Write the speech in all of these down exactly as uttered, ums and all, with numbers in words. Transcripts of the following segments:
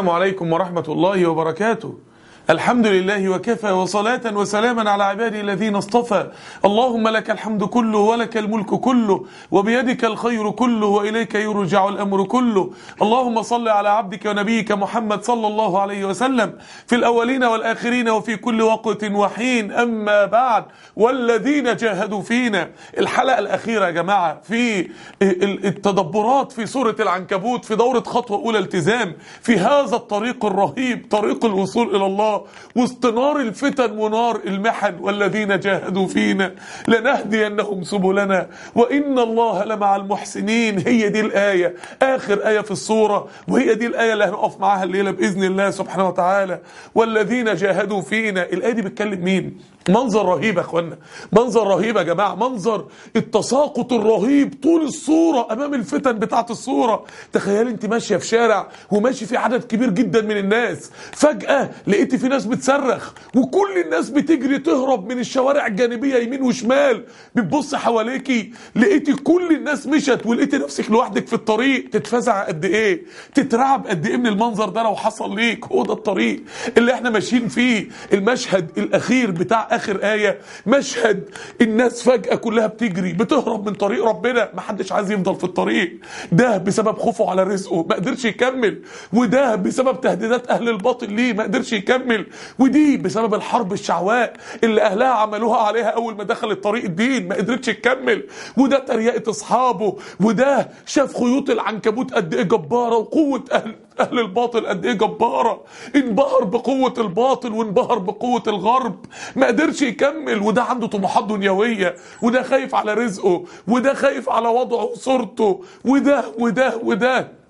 السلام عليكم ورحمة الله وبركاته. الحمد لله وكفى، وصلاة وسلاما على عباده الذين اصطفى. اللهم لك الحمد كله ولك الملك كله وبيدك الخير كله وإليك يرجع الأمر كله. اللهم صل على عبدك ونبيك محمد صلى الله عليه وسلم في الأولين والآخرين وفي كل وقت وحين. أما بعد، والذين جاهدوا فينا. الحلقة الأخيرة يا جماعة في التدبرات في سورة العنكبوت في دورة خطوة أولى التزام في هذا الطريق الرهيب، طريق الوصول إلى الله وسط نار الفتن ونار المحن. والذين جاهدوا فينا لنهدينهم سبلنا وإن الله لمع المحسنين. هي دي الآية، آخر آية في السورة، وهي دي الآية اللي هنقف معاها الليلة بإذن الله سبحانه وتعالى. والذين جاهدوا فينا. الآية دي بتكلم مين؟ منظر رهيب يا اخوانا، منظر رهيب يا جماعة، منظر التساقط الرهيب طول الصورة أمام الفتن بتاعت الصورة. تخيل انت ماشية في شارع وماشي في عدد كبير جدا من الناس، فجأة لقيت في ناس بتصرخ وكل الناس بتجري تهرب من الشوارع الجانبية يمين وشمال. بتبص حواليكي لقيتي كل الناس مشت ولقيتي نفسك لوحدك في الطريق. تتفزع قد ايه، تترعب قد ايه من المنظر ده لو حصل ليك. هو ده الطريق اللي احنا ماشيين فيه. المشهد الأخير بتاع آخر آية، مشهد الناس فجأة كلها بتجري بتهرب من طريق ربنا. محدش عايز يفضل في الطريق ده بسبب خوفه على رزقه ما قدرش يكمل، وده بسبب تهديدات أهل الباطل ليه ما قدرش يكمل، ودي بسبب الحرب الشعواء اللي أهلها عملوها عليها أول ما دخل الطريق الدين ما قدرتش تكمل، وده تريقة أصحابه، وده شاف خيوط العنكبوت قد إيه جبارة وقوة أهل أهل الباطل قد إيه جبارة. انبهر بقوة الباطل وانبهر بقوة الغرب ما قدرش يكمل، وده عنده طموحات دنيوية، وده خايف على رزقه، وده خايف على وضعه وصورته، وده وده وده.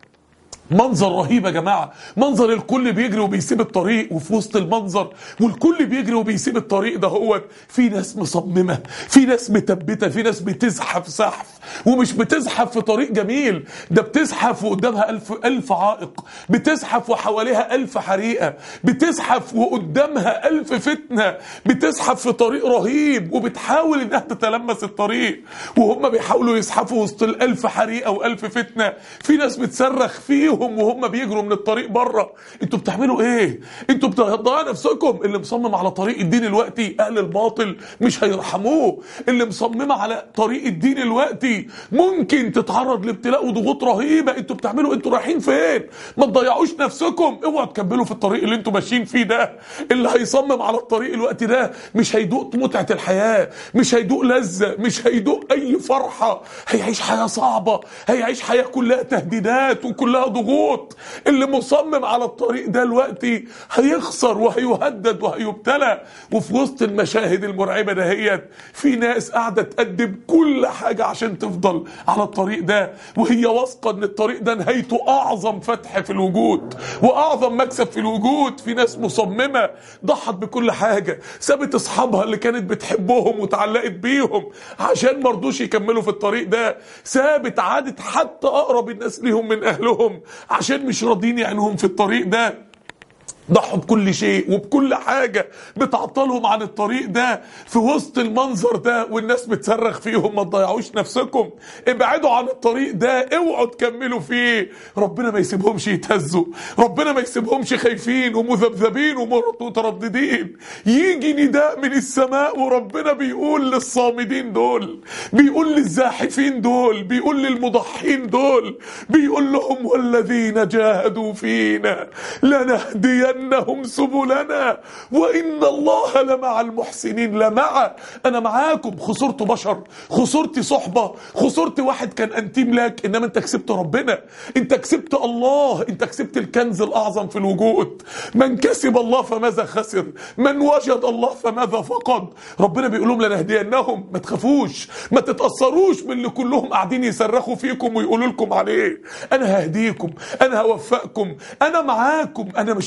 منظر رهيب يا جماعة، منظر الكل بيجري وبيسيب الطريق، وفي وسط المنظر والكل بيجري وبيسيب الطريق ده هو في ناس مصممة، في ناس متبتة، في ناس بتزحف زحف، ومش بتزحف في طريق جميل، ده بتزحف وقدامها ألف ألف عائق، بتزحف وحواليها ألف حريقة، بتزحف وقدامها ألف فتنة، بتزحف في طريق رهيب وبتحاول انها تتلمس الطريق. وهم بيحاولوا يزحفوا وسط الألف حريقة وألف فتنة، في ناس بتصرخ فيهم وهم بيجروا من الطريق بره. انتوا بتعملوا ايه؟ انتوا بتضيعوا نفسكم. اللي مصمم على طريق الدين الوقتي اهل الباطل مش هيرحموه. اللي مصممه على طريق الدين الوقتي ممكن تتعرض لابتلاء وضغوط رهيبه. انتوا بتعملوا، انتوا رايحين فين؟ ما تضيعوش نفسكم، اوعوا تكملوا في الطريق اللي انتوا ماشيين فيه ده. اللي هيصمم على الطريق الوقتي ده مش هيدوق متعه الحياه، مش هيدوق لذه، مش هيدوق اي فرحه، هيعيش حياه صعبه، هيعيش حياه كلها تهديدات وكلها ضغوط. اللي مصمم على الطريق ده دلوقتي هيخسر وهيهدد وهيبتلى. وفي وسط المشاهد المرعبة دهيت في ناس قاعدة تقدم كل حاجة عشان تفضل على الطريق ده، وهي واثقة ان الطريق ده نهايته اعظم فتح في الوجود واعظم مكسب في الوجود. في ناس مصممة ضحت بكل حاجة، سابت اصحابها اللي كانت بتحبهم وتعلقت بيهم عشان مرضوش يكملوا في الطريق ده، سابت عادت حتى اقرب الناس ليهم من اهلهم عشان مش راضيين يعينهم في الطريق ده. ضحوا بكل شيء وبكل حاجة بتعطلهم عن الطريق ده. في وسط المنظر ده والناس بتصرخ فيهم ما تضيعوش نفسكم، ابعدوا عن الطريق ده، اوعوا تكملوا فيه. ربنا ما يسيبهمش يتهزوا، ربنا ما يسيبهمش خايفين ومذبذبين ومترددين. يجي نداء من السماء وربنا بيقول للصامدين دول، بيقول للزاحفين دول، بيقول للمضحين دول، بيقول لهم والذين جاهدوا فينا لنهدين إنهم سبلنا وإن الله لمع المحسنين. لمع، أنا معاكم. خسرت بشر، خسرت صحبة، خسرت واحد كان أنتيم لك، إنما أنت كسبت ربنا، أنت كسبت الله، أنت كسبت الكنز الأعظم في الوجود. من كسب الله فماذا خسر؟ من وجد الله فماذا فقد؟ ربنا بيقولهم لنهدينهم. ما تخافوش، ما تتأثروش من اللي كلهم قاعدين يصرخوا فيكم ويقولوا لكم عليه. أنا ههديكم، أنا هوفقكم، أنا معاكم، أنا مش هسيبكم.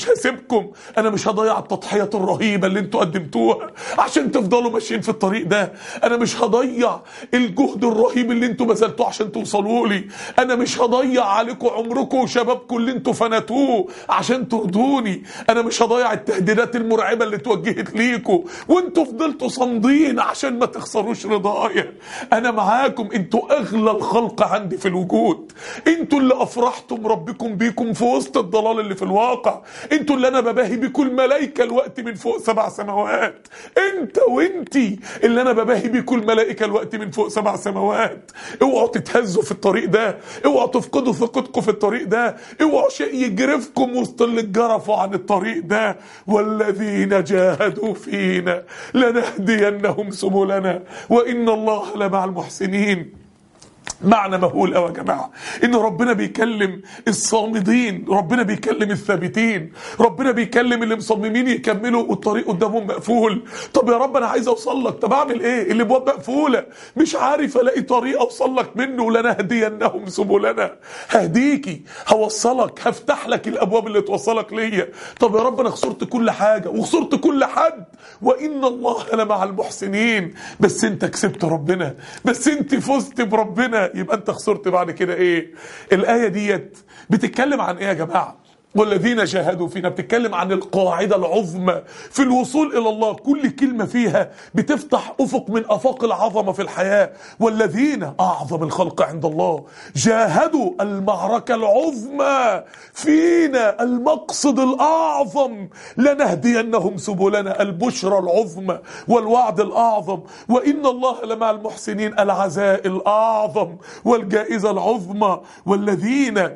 بحبكم. انا مش هضيع التضحيات الرهيبه اللي انتوا قدمتوها عشان تفضلوا ماشيين في الطريق ده. انا مش هضيع الجهد الرهيب اللي انتوا بذلتوه عشان توصلوا لي. انا مش هضيع عليكم عمركم وشبابكم اللي انتوا فنتوه عشان ترضوني. انا مش هضيع التهديدات المرعبه اللي توجهت ليكم وانتوا فضلتوا صامدين عشان ما تخسروش رضايا. انا معاكم، انتوا اغلى الخلق عندي في الوجود. انتوا اللي افرحتم ربكم بيكم في وسط الضلال اللي في الواقع. انتوا اللي انا بباهي بيكم الملائكه الوقت من فوق سبع سماوات. انت وانتي اللي انا بباهي بيكم الملائكه الوقت من فوق سبع سماوات. اوعوا تتهزوا في الطريق ده، اوعوا تفقدوا ثقتكم في الطريق ده، اوعوا شيء يجرفكم وسط اللي اتجرفوا عن الطريق ده. والذين جاهدوا فينا لنهدينهم سبلنا وان الله لمع المحسنين. معنى مهول قوي يا جماعه ان ربنا بيكلم الصامدين، ربنا بيكلم الثابتين، ربنا بيكلم اللي مصممين يكملوا والطريق قدامهم مقفول. طب يا رب انا عايز اوصل لك، طب اعمل ايه؟ اللي ابواب مقفوله، مش عارف الاقي طريق اوصل لك منه. لنهدينهم سبلنا، ههديكي، هوصلك، هفتح لك الابواب اللي توصلك ليا. طب يا رب انا خسرت كل حاجه وخسرت كل حد، وان الله لمع المحسنين. بس انت كسبت ربنا، بس انت فزت بربنا، يبقى انت خسرت بعد كده ايه؟ الآية ديت بتتكلم عن ايه يا جماعة؟ والذين جاهدوا فينا بتتكلم عن القاعدة العظمى في الوصول إلى الله. كل كلمة فيها بتفتح أفق من أفاق العظمة في الحياة. والذين أعظم الخلق عند الله جاهدوا، المعركة العظمى فينا، المقصد الأعظم. لنهدينهم سبلنا، البشرى العظمى والوعد الأعظم. وإن الله لمع المحسنين، العزاء الأعظم والجائزة العظمى. والذين،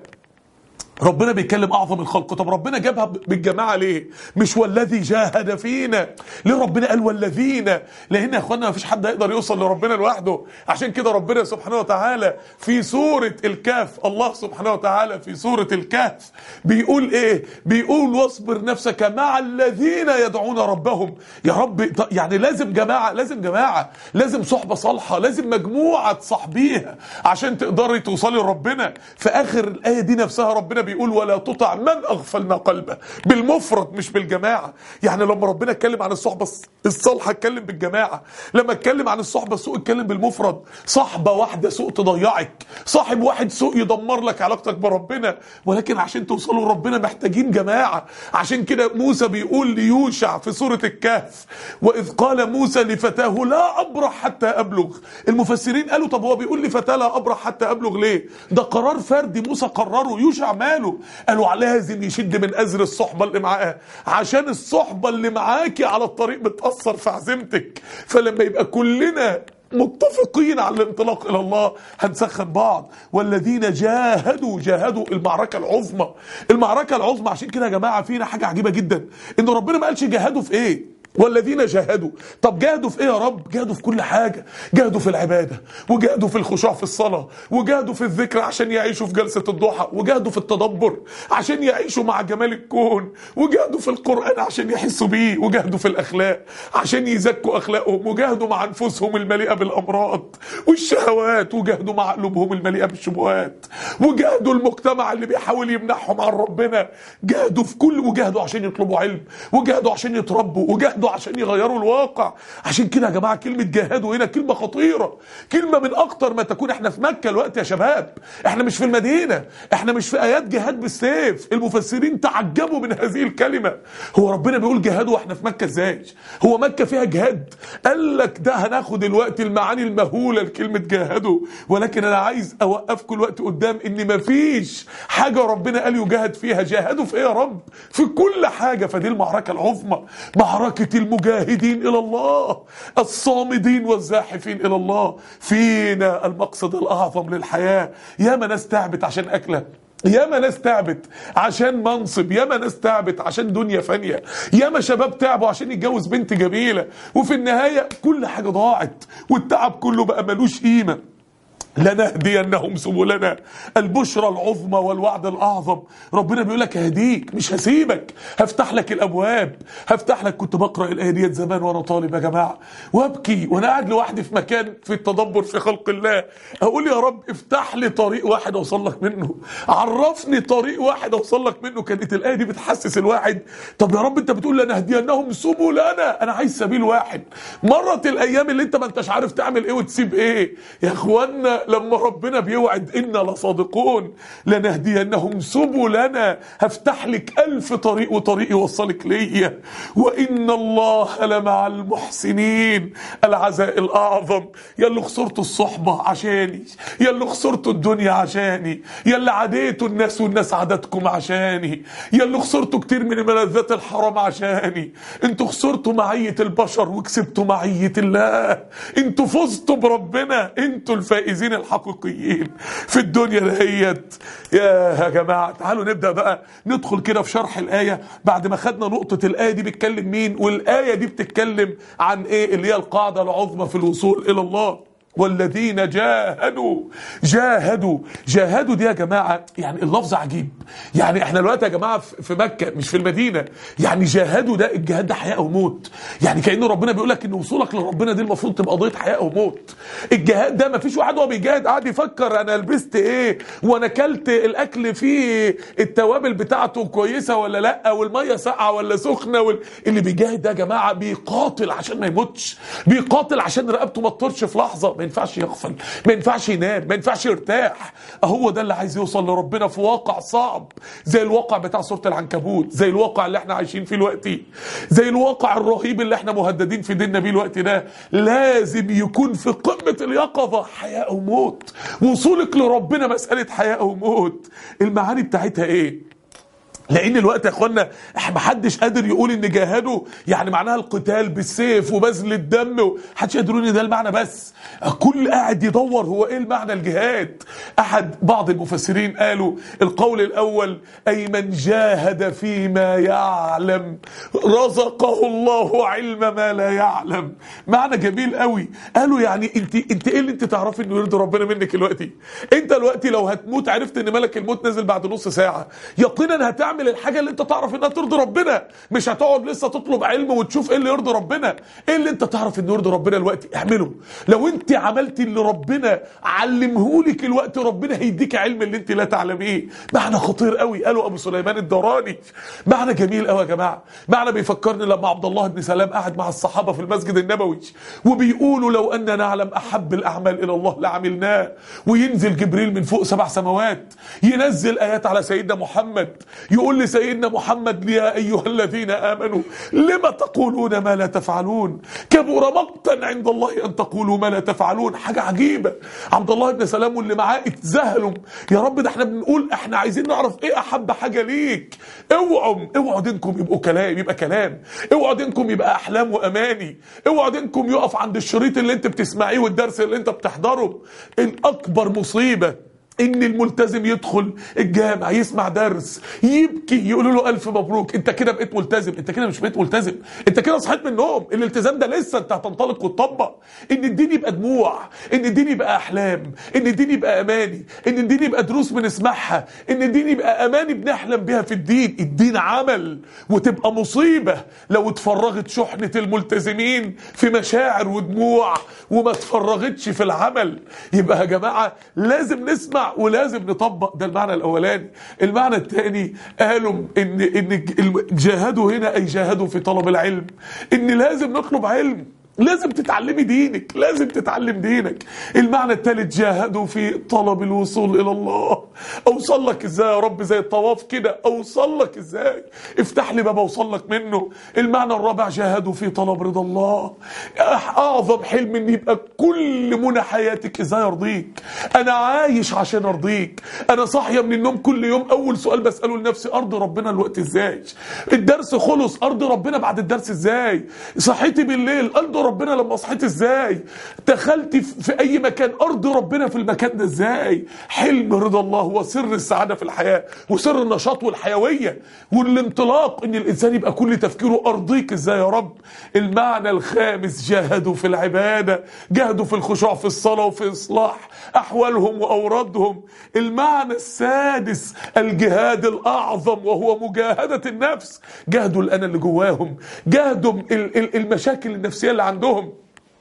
ربنا بيتكلم اعظم الخلق. طب ربنا جابها بالجماعه ليه؟ مش والذي جاهد فينا. ليه ربنا قال والذين؟ لان يا اخوانا مفيش حد يقدر يوصل لربنا لوحده. عشان كده ربنا سبحانه وتعالى في سوره الكهف، الله سبحانه وتعالى في سوره الكهف بيقول ايه؟ بيقول واصبر نفسك مع الذين يدعون ربهم. يا رب يعني لازم جماعه، لازم جماعه، لازم صحبه صالحه، لازم مجموعه تصاحبيها عشان تقدري توصلي لربنا. في اخر الايه دي نفسها ربنا بيقول ولا تطع من اغفلنا قلبه، بالمفرد مش بالجماعه. يعني لما ربنا اتكلم عن الصحبه الصالحه اتكلم بالجماعه، لما اتكلم عن الصحبه السوء اتكلم بالمفرد. صحبه واحده سوء تضيعك، صاحب واحد سوء يدمر لك علاقتك بربنا. ولكن عشان توصلوا لربنا محتاجين جماعه. عشان كده موسى بيقول ليوشع في سوره الكهف واذ قال موسى لفتاه لا ابرح حتى ابلغ. المفسرين قالوا طب هو بيقول لفتاه لا ابرح حتى ابلغ ليه؟ ده قرار فردي موسى قرره. يوشع ماله؟ قالوا لازم يشد من أزر الصحبة اللي معاه، عشان الصحبة اللي معاكي على الطريق بتأثر في عزيمتك. فلما يبقى كلنا متفقين على الانطلاق إلى الله هنسخن بعض. والذين جاهدوا، جاهدوا المعركة العظمى، المعركة العظمى. عشان كده يا جماعة فينا حاجة عجيبة جدا، إن ربنا ما قالش جاهدوا في إيه؟ والذين جاهدوا. طب جاهدوا في ايه يا رب؟ جاهدوا في كل حاجة. جاهدوا في العبادة، وجاهدوا في الخشوع في الصلاة، وجاهدوا في الذكر عشان يعيشوا في جلسة الضحى، وجاهدوا في التدبر عشان يعيشوا مع جمال الكون، وجاهدوا في القرآن عشان يحسوا بيه، وجاهدوا في الأخلاق عشان يزكوا أخلاقهم، وجاهدوا مع أنفسهم المليئة بالأمراض والشهوات، وجاهدوا مع قلوبهم المليئة بالشبهات، وجاهدوا المجتمع اللي بيحاول يمنعهم عن ربنا. جاهدوا في كل، وجاهدوا عشان يطلبوا علم، وجاهدوا عشان يتربوا، وجاهدوا عشان يغيروا الواقع. عشان كده يا جماعه كلمه جاهدوا هنا كلمه خطيره، كلمه من اخطر ما تكون. احنا في مكه الوقت يا شباب، احنا مش في المدينه، احنا مش في ايات جهاد بالسيف. المفسرين تعجبوا من هذه الكلمه. هو ربنا بيقول جهاد واحنا في مكه ازاي؟ هو مكه فيها جهاد؟ قال لك ده هناخد الوقت المعاني المهوله لكلمه جاهدوا. ولكن انا عايز اوقفكم الوقت قدام ان مفيش حاجه ربنا قال يجاهد فيها. جاهدوا في ايه يا رب؟ في كل حاجه. فدي المعركه العظمى، معركة المجاهدين إلى الله، الصامدين والزاحفين إلى الله. فينا المقصد الأعظم للحياة. ياما ناس تعبت عشان أكلة، ياما ناس تعبت عشان منصب، ياما ناس تعبت عشان دنيا فانية، ياما شباب تعبوا عشان يتجوز بنت جميلة، وفي النهاية كل حاجة ضاعت والتعب كله بقى ملوش قيمة. لنهدينهم سبلنا، البشرى العظمى والوعد الاعظم. ربنا بيقول لك هديك، مش هسيبك، هفتح لك الابواب، هفتح لك. كنت بقرا الايه ديت زمان وانا طالب يا جماعه وابكي وانا قاعد لوحدي في مكان في التدبر في خلق الله، اقول يا رب افتح لي طريق واحد اوصل لك منه، عرفني طريق واحد اوصل لك منه. كانت الايه دي بتحسس الواحد طب يا رب انت بتقول لنهدينهم سبلنا، انا عايز سبيل واحد. مرت الايام اللي انت ما انتش عارف تعمل ايه وتسيب ايه يا اخوانا. لما ربنا بيوعد إنا لصادقون لنهدينهم سبلنا، هفتح لك ألف طريق وطريق يوصلك ليا، وإن الله لمع المحسنين. العزاء الأعظم، يا اللي خسرتوا الصحبة عشاني، يا اللي خسرتوا الدنيا عشاني، يا اللي عاديتوا الناس والناس عادتكم عشاني، يا اللي خسرتوا كتير من ملذات الحرام عشاني. انتوا خسرتوا معية البشر وكسبتوا معية الله، انتوا فزتوا بربنا، انتوا الفائزين الحقيقيين في الدنيا دهيت. يا جماعه تعالوا نبدا بقى ندخل كده في شرح الايه بعد ما خدنا نقطه الايه دي بتكلم مين والايه دي بتتكلم عن ايه، اللي هي القاعده العظمى في الوصول الى الله. والذين جاهدوا جاهدوا جاهدوا دي يا جماعه يعني اللفظ عجيب. يعني احنا دلوقتي يا جماعه في مكه مش في المدينه، يعني جاهدوا ده الجهاد ده حياه او موت. يعني كأنه ربنا بيقول لك ان وصولك لربنا دي المفروض تبقى قضيه حياه او موت. الجهاد ده ما فيش واحد وهو بيجاهد قاعد يفكر انا لبست ايه وانا اكلت الاكل فيه التوابل بتاعته كويسه ولا لا والميه ساقعه ولا سخنه وال... اللي بيجاهد ده يا جماعه بيقاتل عشان ما يموتش، بيقاتل عشان رقبته ما تطرش في لحظه، ما ينفعش يغفل، ما ينفعش ينام، ما ينفعش يرتاح. هو ده اللي عايز يوصل لربنا في واقع صعب زي الواقع بتاع سورة العنكبوت، زي الواقع اللي احنا عايشين فيه دلوقتي، زي الواقع الرهيب اللي احنا مهددين في ديننا بيه الوقت ده. لازم يكون في قمة اليقظة حياة او موت. وصولك لربنا مسألة حياة او موت. المعاني بتاعتها ايه؟ لان الوقت يا اخوانا محدش قادر يقول ان جاهدوا يعني معناها القتال بالسيف وبذل الدم، محدش قادر يقول ان ده المعنى، بس كل قاعد يدور هو ايه المعنى الجهاد. احد بعض المفسرين قالوا القول الاول اي من جاهد فيما يعلم رزقه الله علم ما لا يعلم. معنى جميل قوي. قالوا يعني انت انت ايه اللي انت تعرفي انه يرضي ربنا منك دلوقتي؟ انت دلوقتي لو هتموت عرفت ان ملك الموت نزل بعد نص ساعه، يقينا هتعمل الحاجه اللي انت تعرف انها ترضي ربنا، مش هتقعد لسه تطلب علم وتشوف ايه اللي يرضي ربنا. ايه اللي انت تعرف انه يرضي ربنا دلوقتي اعمله. لو انت عملتي اللي ربنا علمهولك الوقت ربنا هيديك علم اللي انت لا تعلميه. معنى خطير قوي. قالوا ابو سليمان الدراني معنى جميل قوي يا جماعه. معنى بيفكرني لما عبد الله بن سلام قعد مع الصحابه في المسجد النبوي وبيقولوا لو اننا نعلم احب الاعمال الى الله لعملناه، وينزل جبريل من فوق سبع سماوات ينزل ايات على سيدنا محمد يقول يقول لسيدنا محمد يا أيها الذين آمنوا لما تقولون ما لا تفعلون كبر مقتا عند الله أن تقولوا ما لا تفعلون. حاجة عجيبة. عبد الله بن سلام واللي معاه اتذهلوا، يا رب ده احنا بنقول احنا عايزين نعرف ايه أحب حاجة ليك. اوعوا اوعوا دينكم يبقوا كلام يبقى كلام، اوعوا دينكم يبقى أحلام وأماني، اوعوا دينكم يقف عند الشريط اللي انت بتسمعيه والدرس اللي انت بتحضره. الأكبر مصيبة ان الملتزم يدخل الجامع يسمع درس يبكي يقولوا له الف مبروك انت كده بقيت ملتزم. انت كده مش بقيت ملتزم، انت كده صحيت من النوم. الالتزام ده لسه انت هتنطلق وتطبق. ان الدين يبقى دموع، ان الدين يبقى احلام، ان الدين يبقى اماني، ان الدين يبقى دروس بنسمعها، ان الدين يبقى اماني بنحلم بها في الدين. الدين عمل، وتبقى مصيبة لو اتفرغت شحنة الملتزمين في مشاعر ودموع وما اتفرغتش في العمل. يبقى يا جماعة لازم نسمع ولازم نطبق. ده المعنى الاولاني. المعنى الثاني قالوا ان ان جاهدوا هنا اي جاهدوا في طلب العلم، ان لازم نطلب علم، لازم تتعلمي دينك، لازم تتعلم دينك. المعنى الثالث جاهدوا في طلب الوصول الى الله. اوصل لك ازاي يا رب؟ زي الطواف كده، اوصل لك ازاي؟ افتح لي باب اوصل لك منه. المعنى الرابع جاهدوا في طلب رضا الله. اعظم حلم ان يبقى كل منى حياتك ازاي ارضيك. انا عايش عشان ارضيك. انا صاحيه من النوم كل يوم اول سؤال بساله لنفسي ارضي ربنا الوقت ازاي؟ الدرس خلص ارضي ربنا بعد الدرس ازاي؟ صحيتي بالليل ارضي ربنا لما صحيت ازاي؟ دخلت في اي مكان ارض ربنا في المكان ده ازاي؟ حلم رضا الله هو سر السعاده في الحياه وسر النشاط والحيويه والانطلاق، ان الانسان يبقى كل تفكيره ارضيك ازاي يا رب. المعنى الخامس جاهدوا في العباده، جاهدوا في الخشوع في الصلاه وفي اصلاح احوالهم واورادهم. المعنى السادس الجهاد الاعظم وهو مجاهده النفس، جاهدوا الانا اللي جواهم، جاهدوا المشاكل النفسيه اللي عندهم،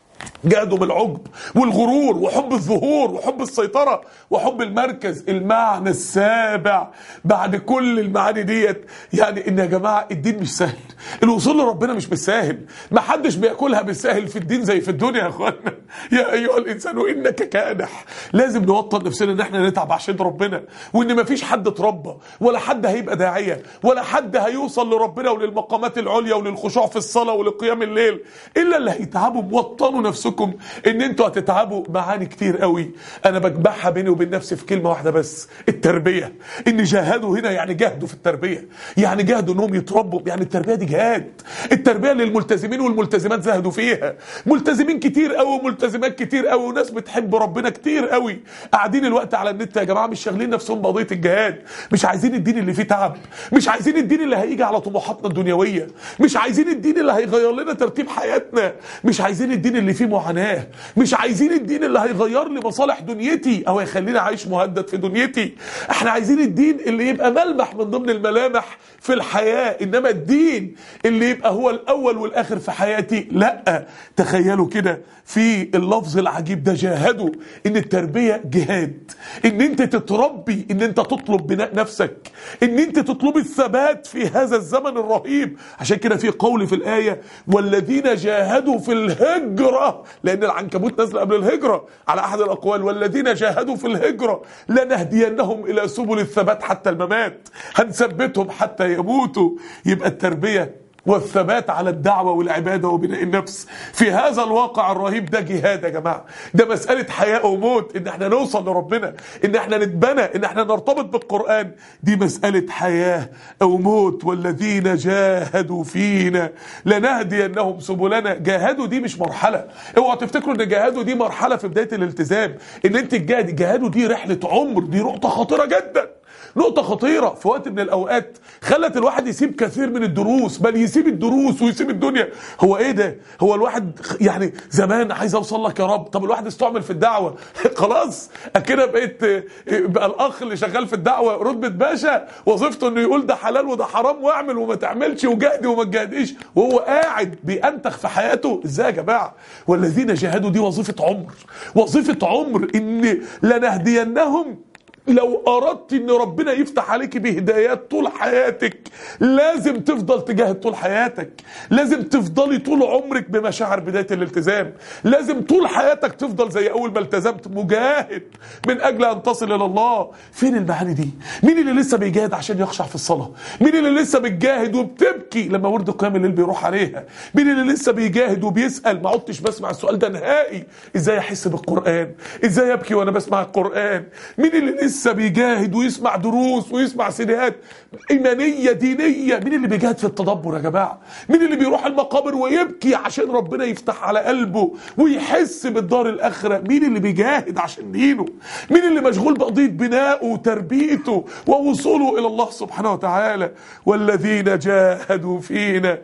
جاهدوا بالعجب والغرور وحب الظهور وحب السيطرة وحب المركز. المعنى السابع بعد كل المعاني ديت، يعني ان يا جماعة الدين مش سهل، الوصول لربنا مش بالساهل، ما حدش بياكلها بالساهل في الدين زي في الدنيا يا اخوانا. يا ايها الانسان انك كادح. لازم نوطن نفسنا ان احنا نتعب عشان ربنا، وان ما فيش حد اتربى ولا حد هيبقى داعية ولا حد هيوصل لربنا وللمقامات العليا وللخشوع في الصلاة ولقيام الليل الا اللي هيتعبوا. موطنوا نفسكم ان انتوا هتتعبوا. معاني كتير قوي انا بجمعها بيني وبين نفسي في كلمه واحده بس، التربيه. ان جاهدوا هنا يعني جاهدوا في التربيه، يعني جاهدوا انهم يتربوا، يعني التربيه دي جهاد. التربيه للملتزمين والملتزمات زاهدوا فيها، ملتزمين كتير قوي وملتزمات كتير قوي وناس بتحب ربنا كتير قوي قاعدين الوقت على النت يا جماعه مش شاغلين نفسهم بقضيه الجهاد، مش عايزين الدين اللي فيه تعب، مش عايزين الدين اللي هيجي على طموحاتنا الدنيويه، مش عايزين الدين اللي هيغير لنا ترتيب حياتنا، مش عايزين الدين اللي فيه معاناه، مش عايزين الدين اللي هيغير لي مصالح دنيتي او هيخليني عايش مهدد في دنيتي. احنا عايزين الدين اللي يبقى ملمح من ضمن الملامح في الحياة، انما الدين اللي يبقى هو الاول والاخر في حياتي لا. تخيلوا كده في اللفظ العجيب ده، جاهدوا، ان التربية جهاد، ان انت تتربي، ان انت تطلب بناء نفسك، ان انت تطلب الثبات في هذا الزمن الرهيب. عشان كده في قول في الآية والذين جاهدوا في الهجرة، لان العنكبوت نزل قبل الهجرة على احد الاقوال، والذين جاهدوا في الهجرة لنهدينهم الى سبل الثبات حتى الممات، هنثبتهم حتى يموتوا. يبقى التربية والثبات على الدعوة والعبادة وبناء النفس في هذا الواقع الرهيب ده جهاد يا جماعة. ده مسألة حياة وموت، ان احنا نوصل لربنا، ان احنا نتبنى، ان احنا نرتبط بالقرآن، دي مسألة حياة او موت. والذين جاهدوا فينا لنهدينهم سبلنا. جاهدوا دي مش مرحلة، اوعوا تفتكروا ان جاهدوا دي مرحلة في بداية الالتزام، ان انت تجاهد. جاهدوا دي رحلة عمر، دي نقطة خطيرة جدا، نقطة خطيرة في وقت من الأوقات خلت الواحد يسيب كثير من الدروس، بل يسيب الدروس ويسيب الدنيا. هو إيه ده؟ هو الواحد يعني زمان عايز أوصل لك يا رب، طب الواحد استعمل في الدعوة خلاص كده بقيت بقى الأخ اللي شغال في الدعوة رتبة باشا، وظيفته إنه يقول ده حلال وده حرام واعمل وما تعملش وجاهدي وما تجاهديش، وهو قاعد بينتخ في حياته. إزاي يا جماعة؟ والذين جاهدوا دي وظيفة عمر، وظيفة عمر، إن لنهدينهم. لو اردت ان ربنا يفتح عليك بهدايات طول حياتك لازم تفضل تجاهد طول حياتك، لازم تفضلي طول عمرك بمشاعر بداية الالتزام، لازم طول حياتك تفضل زي اول ما التزمت مجاهد من اجل ان تصل الى الله. فين المعاني دي؟ مين اللي لسه بيجاهد عشان يخشع في الصلاة؟ مين اللي لسه بتجاهد وبتبكي لما ورد قيام الليل بيروح عليها؟ مين اللي لسه بيجاهد وبيسأل؟ ما عدتش بسمع السؤال ده نهائي، ازاي احس بالقرآن؟ ازاي ابكي وانا بسمع القرآن؟ مين اللي لسه لسه بيجاهد ويسمع دروس ويسمع سيديهات ايمانيه دينيه؟ مين اللي بيجاهد في التدبر يا جماعه؟ مين اللي بيروح المقابر ويبكي عشان ربنا يفتح على قلبه ويحس بالدار الاخره؟ مين اللي بيجاهد عشان دينه؟ مين اللي مشغول بقضيه بنائه وتربيته ووصوله الى الله سبحانه وتعالى؟ والذين جاهدوا فينا.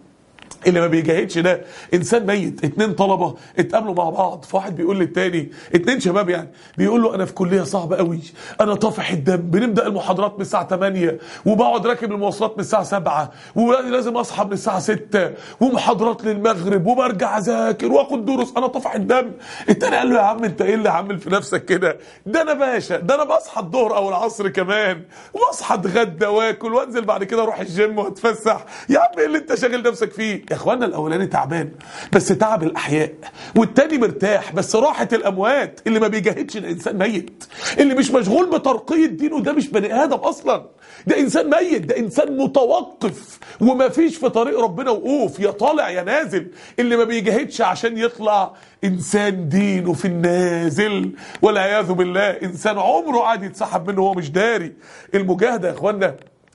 اللي ما بيجاهدش ده انسان ميت. اتنين طلبه اتقابلوا مع بعض، فواحد بيقول للتاني، اتنين شباب يعني، بيقول له انا في كليه صعبه قوي، انا طافح الدم، بنبدا المحاضرات من الساعه تمانية وبقعد راكب المواصلات من الساعه سبعة ولازم اصحى من الساعه ستة ومحاضرات للمغرب وبرجع اذاكر واخد دروس، انا طافح الدم. التاني قال له يا عم انت ايه اللي عامل في نفسك كده؟ ده انا باشا، ده انا بصحى الظهر او العصر كمان واصحى اتغدى واكل وانزل بعد كده اروح الجيم واتفسح. يا عم ايه اللي انت شاغل نفسك فيه؟ يا اخوانا الاولاني تعبان بس تعب الاحياء، والتاني مرتاح بس راحه الاموات. اللي ما بيجاهدش ده انسان ميت، اللي مش مشغول بترقيه دينه ده مش بني ادم اصلا، ده انسان ميت، ده انسان متوقف وما فيش في طريق ربنا وقوف، يا طالع يا نازل. اللي ما بيجاهدش عشان يطلع انسان دينه في النازل والعياذ بالله، انسان عمره قاعد يتسحب منه وهو مش داري. المجاهده يا اخوانا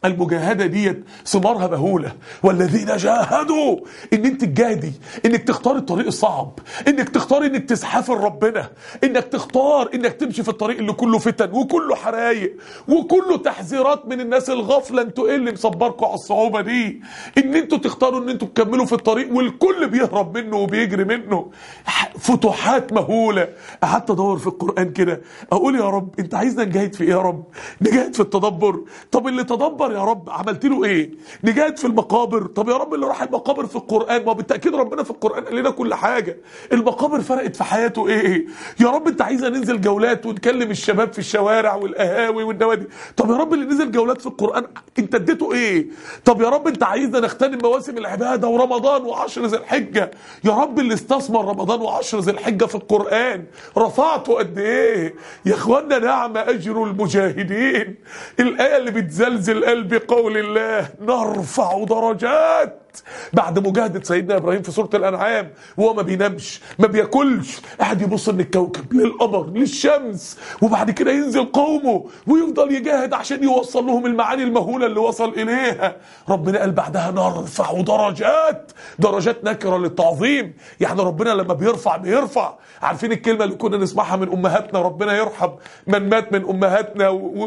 المجاهدة ديت ثمارها مهولة، والذين جاهدوا، ان انت تجاهدي، انك تختار الطريق الصعب، انك تختار انك تزحف ربنا، انك تختار انك تمشي في الطريق اللي كله فتن وكله حرايق وكله تحذيرات من الناس الغافلة. انتوا ايه اللي مصبركم على الصعوبة دي؟ ان انتوا تختاروا ان انتوا تكملوا في الطريق والكل بيهرب منه وبيجري منه. فتوحات مهولة. قعدت ادور في القرآن كده اقول يا رب انت عايزنا نجاهد في ايه؟ يا رب نجاهد في التدبر. طب اللي تدبر يا رب عملت له ايه؟ نجاهد في المقابر. طب يا رب اللي راح المقابر في القرآن، ما بالتأكيد ربنا في القرآن قال لنا كل حاجة. المقابر فرقت في حياته ايه؟ يا رب انت عايزنا ننزل جولات ونكلم الشباب في الشوارع والقهاوي والنوادي. طب يا رب اللي نزل جولات في القرآن انت اديته ايه؟ طب يا رب انت عايزنا نغتنم مواسم العبادة ورمضان وعشر ذي الحجة. يا رب اللي استثمر رمضان وعشر ذي الحجة في القرآن رفعته قد ايه؟ يا اخوانا نعم اجر المجاهدين. الآية اللي بتزلزل قلبي قول الله نرفع درجات. بعد مجاهدة سيدنا إبراهيم في سورة الأنعام وهو ما بينامش ما بياكلش قاعد يبص من الكوكب للقمر للشمس، وبعد كده ينزل قومه ويفضل يجاهد عشان يوصل لهم المعاني المهولة اللي وصل إليها. ربنا قال بعدها نرفع درجات. درجات نكرة للتعظيم، يعني ربنا لما بيرفع بيرفع. عارفين الكلمة اللي كنا نسمعها من أمهاتنا ربنا يرحم من مات من أمهاتنا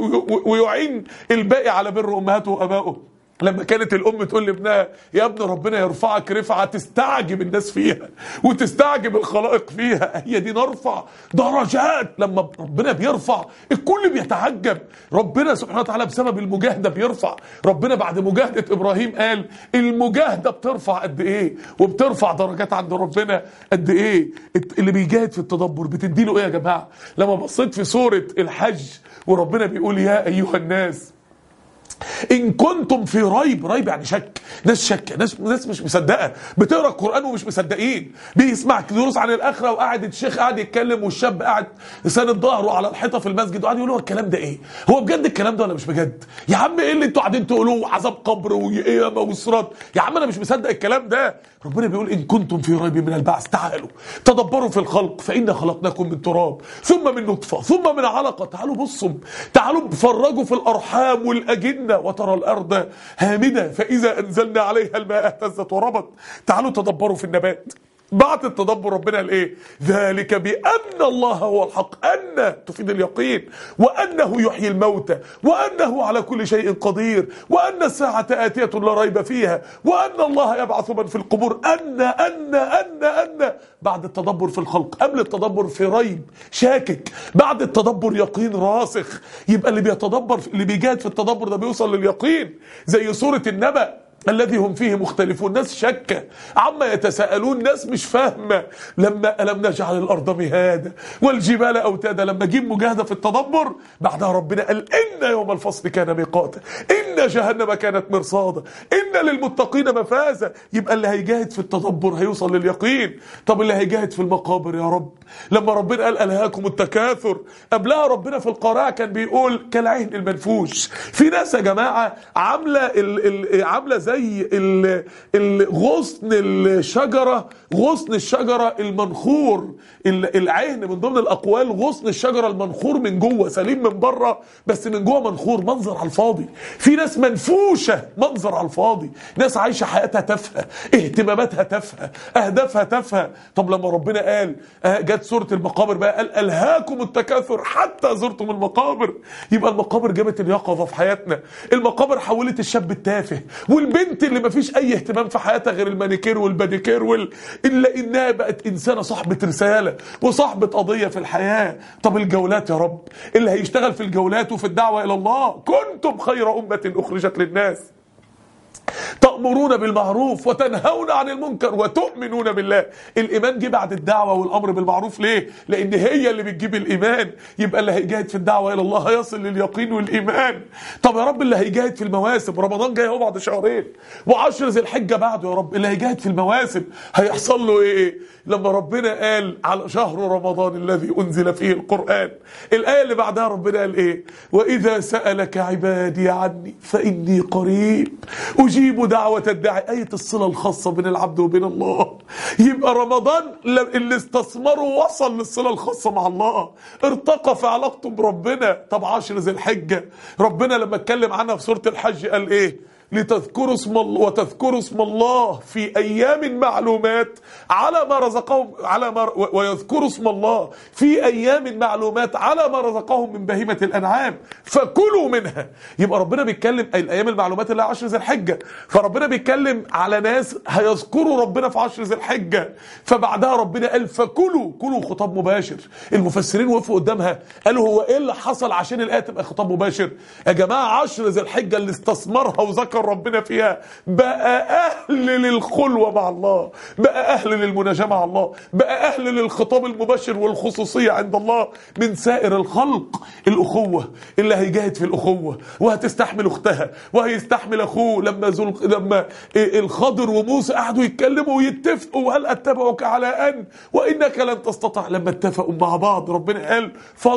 ويعين الباقي على بر أمهاته وأبائه. لما كانت الام تقول لابنها يا ابن ربنا يرفعك رفعه تستعجب الناس فيها وتستعجب الخلائق فيها، هي دي نرفع درجات. لما ربنا بيرفع الكل بيتعجب. ربنا سبحانه وتعالى بسبب المجاهده بيرفع. ربنا بعد مجاهده ابراهيم قال المجاهده بترفع قد ايه وبترفع درجات عند ربنا قد ايه. اللي بيجاهد في التدبر بتديله ايه يا جماعه؟ لما بصيت في سوره الحج وربنا بيقول يا ايها الناس إن كنتم في ريب، ريب يعني شك، ناس شك، ناس ناس مش مصدقة، بتقرأ القرآن ومش مصدقين، بيسمع دروس عن الآخرة وقاعد الشيخ قاعد يتكلم والشاب قاعد ساند ظهره على الحيطة في المسجد وقاعد يقول له الكلام ده إيه؟ هو بجد الكلام ده ولا مش بجد؟ يا عم إيه اللي أنتوا قاعدين تقولوه؟ عذاب قبر وقيامة وصراط، يا عم أنا مش مصدق الكلام ده. ربنا بيقول إن كنتم في ريب من البعث تعالوا تدبروا في الخلق فإنا خلقناكم من تراب ثم من نطفة ثم من علقة. تعالوا بصوا، تعالوا فرجوا في الأرحام والأجنة وترى الأرض هامدة فإذا أنزلنا عليها الماء اهتزت وربت. تعالوا تدبروا في النبات. بعد التدبر ربنا قال ايه؟ ذلك بأن الله هو الحق، أن تفيد اليقين، وأنه يحيي الموتى، وأنه على كل شيء قدير، وأن الساعة آتية لا ريب فيها، وأن الله يبعث من في القبور. أن أن أن أن بعد التدبر في الخلق، قبل التدبر في ريب شاكك، بعد التدبر يقين راسخ. يبقى اللي بيتدبر اللي بيجاهد في التدبر ده بيوصل لليقين. زي سورة النبأ الذي هم فيه مختلفون، ناس شكة عما يتساءلون، ناس مش فاهمة. لما ألم نجعل الأرض مهادا والجبال أوتادا، لما جيب مجاهدة في التدبر بعدها ربنا قال إن يوم الفصل كان ميقاتا، إن جهنم كانت مرصادا، إن للمتقين مفازا. يبقى اللي هيجاهد في التدبر هيوصل لليقين. طب اللي هيجاهد في المقابر يا رب، لما ربنا قال ألهاكم التكاثر، قبلها ربنا في القارعة كان بيقول كالعهن المنفوش. في ناس يا جماعة عاملة ال ال عاملة زي غصن الشجرة، غصن الشجرة المنخور. العهن من ضمن الأقوال غصن الشجرة المنخور من جوه سليم من بره بس من جوه منخور، منظر على الفاضي. في ناس منفوشة منظر على الفاضي، ناس عايشة حياتها تافهة، اهتماماتها تافهة، أهدافها تافهة. طب لما ربنا قال جت سورة المقابر بقى قال ألهاكم التكاثر حتى زرتم المقابر. يبقى المقابر جابت اليقظة في حياتنا. المقابر حولت الشاب التافه والبنت اللي مفيش اي اهتمام في حياتها غير المانيكير والباديكير وال... الا انها بقت انسانه صاحبه رساله وصاحبه قضيه في الحياه. طب الجولات يا رب، اللي هيشتغل في الجولات وفي الدعوه الى الله كنتم خير امه اخرجت للناس تأمرون بالمعروف وتنهون عن المنكر وتؤمنون بالله. الإيمان جه بعد الدعوة والأمر بالمعروف. ليه؟ لأن هي اللي بتجيب الإيمان. يبقى اللي هيجاهد في الدعوة إلى الله هيصل لليقين والإيمان. طب يا رب اللي هيجاهد في المواسم، رمضان جاي اهو بعد شهرين وعشر ذي الحجة بعده، يا رب اللي هيجاهد في المواسم هيحصل له إيه؟ لما ربنا قال على شهر رمضان الذي أنزل فيه القرآن، الآية اللي بعدها ربنا قال إيه؟ وإذا سألك عبادي عني فإني قريب أجيب دعوة الداعي. آية الصلة الخاصة بين العبد وبين الله. يبقى رمضان اللي استثمره وصل للصلة الخاصة مع الله، ارتقى في علاقته بربنا. طب عشر ذي الحجة ربنا لما اتكلم عنها في سورة الحج قال ايه؟ لتذكروا اسم الله وتذكروا اسم الله في ايام معلومات على ما رزقهم على ما ويذكروا اسم الله في ايام معلومات على ما رزقهم من بهيمة الانعام فكلوا منها. يبقى ربنا بيتكلم الايام المعلومات اللي هي عشر ذي الحجة، فربنا بيتكلم على ناس هيذكروا ربنا في عشر ذي الحجة، فبعدها ربنا قال فكلوا. كلوا خطاب مباشر. المفسرين وقفوا قدامها قالوا هو ايه اللي حصل عشان الايه تبقى خطاب مباشر؟ يا جماعه عشر ذي الحجة اللي استثمرها وذكر ربنا فيها بقى اهل للخلوه مع الله، بقى اهل للمناجاه مع الله، بقى اهل للخطاب المباشر والخصوصيه عند الله من سائر الخلق. الاخوه اللي هيجاهد في الاخوه وهتستحمل اختها وهيستحمل اخوه. لما زل... لما الخضر وموسى قعدوا يتكلموا ويتفقوا وهل اتبعك على ان وانك لن تستطيع، لما اتفقوا مع بعض ربنا قال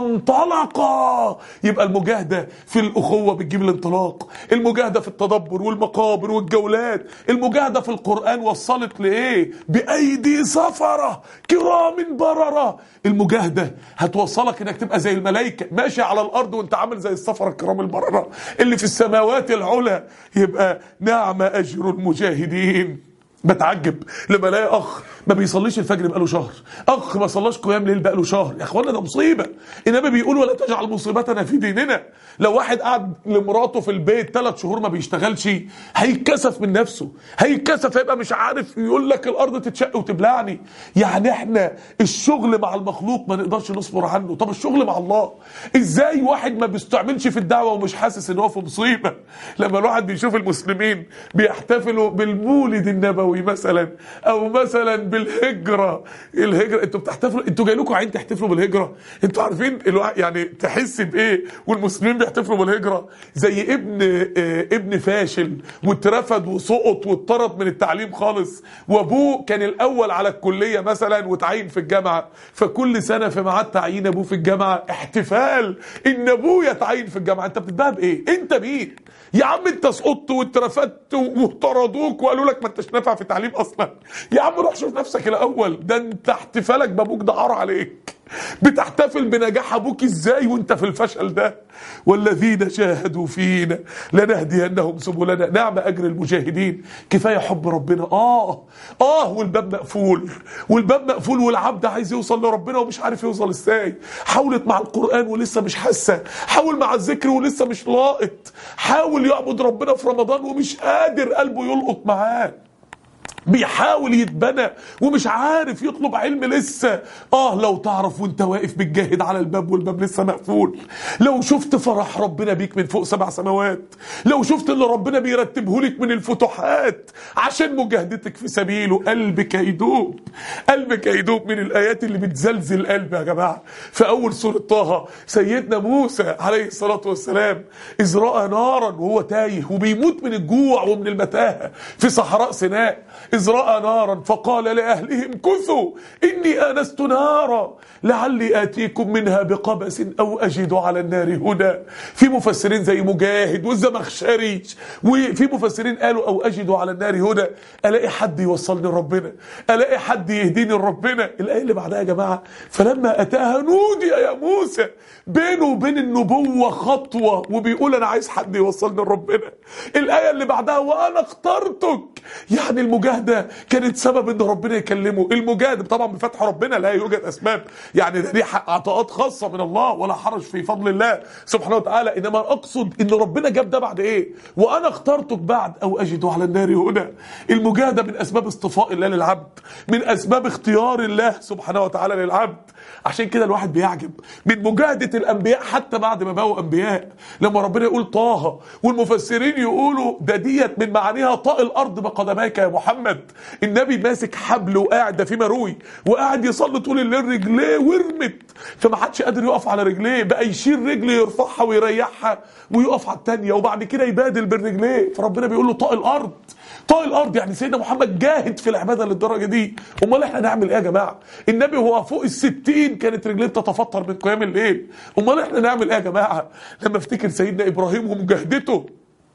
فانطلقا. يبقى المجاهده في الاخوه بتجيب الانطلاق، المجاهده في التدبر والمقابر والجولات، المجاهدة في القرآن وصلت لإيه؟ بأيدي سفرة كرام بررة. المجاهدة هتوصلك انك تبقى زي الملائكة ماشي على الارض وانت عامل زي السفرة الكرام البررة اللي في السماوات العلى. يبقى نعم اجر المجاهدين. بتعجب لما الاقي اخ ما بيصليش الفجر بقاله شهر، اخ ما صلاش قيام ليل بقاله شهر. يا اخوانا ده مصيبه. النبي بيقول ولا تجعل مصيبتنا في ديننا. لو واحد قعد لمراته في البيت ثلاث شهور ما بيشتغلش هيتكسف من نفسه، هيتكسف، هيبقى مش عارف يقول لك الارض تتشق وتبلعني. يعني احنا الشغل مع المخلوق ما نقدرش نصبر عنه، طب الشغل مع الله ازاي؟ واحد ما بيستعملش في الدعوه ومش حاسس ان هو في مصيبه. لما الواحد بيشوف المسلمين بيحتفلوا بالمولد النبوي مثلا او مثلا بالهجره، الهجره انتوا بتحتفلوا، انتوا جاي لكم عين تحتفلوا بالهجره؟ انتوا عارفين يعني تحس بايه والمسلمين بيحتفلوا بالهجره؟ زي ابن اه ابن فاشل واترفد وسقط واتطرد من التعليم خالص، وابوه كان الاول على الكليه مثلا وتعين في الجامعه، فكل سنه في ميعاد تعيين ابوه في الجامعه احتفال ان ابوه يتعين في الجامعه. انت بتتباهى بايه؟ انت مين يا عم؟ انت سقطت واترفدت وطردوك وقالوا لك ما انتش نافع في تعليم اصلا. يا عم روح شوف نفسك الاول. ده انت احتفالك بابوك ده عار عليك. بتحتفل بنجاح ابوك ازاي وانت في الفشل ده؟ والذين جاهدوا فينا لنهدينهم سبلنا. نعم اجر المجاهدين. كفايه حب ربنا. اه اه والباب مقفول، والباب مقفول والعبد عايز يوصل لربنا ومش عارف يوصل ازاي. حاولت مع القران ولسه مش حاسه، حاول مع الذكر ولسه مش لاقط، حاول يعبد ربنا في رمضان ومش قادر قلبه يلقط معاه، بيحاول يتبنى ومش عارف يطلب علم لسه. اه لو تعرف وانت واقف بتجاهد على الباب والباب لسه مقفول، لو شفت فرح ربنا بيك من فوق سبع سماوات، لو شفت اللي ربنا بيرتبه لك من الفتوحات عشان مجاهدتك في سبيله، قلبك يدوب، قلبك يدوب من الايات اللي بتزلزل القلب يا جماعه. في اول سوره طه سيدنا موسى عليه الصلاه والسلام اذ راى نارا وهو تايه وبيموت من الجوع ومن المتاهه في صحراء سيناء، إذ رأى نارا فقال لأهلهم كثوا إني آنست نارا لعلي آتيكم منها بقبس أو أجد على النار هدى. في مفسرين زي مجاهد والزمخشري، وفي مفسرين قالوا أو أجد على النار هدى، ألاقي حد يوصلني لربنا، ألاقي حد يهديني لربنا. الآية اللي بعدها يا جماعة فلما أتاها نودي يا موسى. بينه وبين النبوة خطوة وبيقول أنا عايز حد يوصلني لربنا. الآية اللي بعدها وأنا اخترتك. يعني المجاهدة كانت سبب ان ربنا يكلمه. المجاهد طبعا بفتح ربنا لا يوجد اسباب، يعني ده دي عطاءات خاصة من الله ولا حرج في فضل الله سبحانه وتعالى، انما اقصد ان ربنا جاب ده بعد ايه؟ وانا اخترتك بعد او اجد على النار هدى. المجاهدة من اسباب اصطفاء الله للعبد، من اسباب اختيار الله سبحانه وتعالى للعبد. عشان كده الواحد بيعجب من مجاهدة الانبياء حتى بعد ما بقوا انبياء. لما ربنا يقول طه والمفسرين يقولوا ده ديت من معانيها طاء الارض بقدميك يا محمد. النبي ماسك حبل وقاعد، ده في مروي، وقاعد يصلي طول الليل رجليه ورمت، فما حدش قادر يقف على رجليه، بقى يشيل رجل يرفعها ويريحها ويقف على الثانيه وبعد كده يبادل بالرجليه. فربنا بيقول له طاء الارض، طاء الارض. يعني سيدنا محمد جاهد في العباده للدرجه دي. امال احنا نعمل ايه يا جماعه؟ النبي هو فوق الستين كانت رجليه تتفطر من قيام الليل. امال احنا نعمل ايه يا جماعه؟ لما افتكر سيدنا ابراهيم ومجاهدته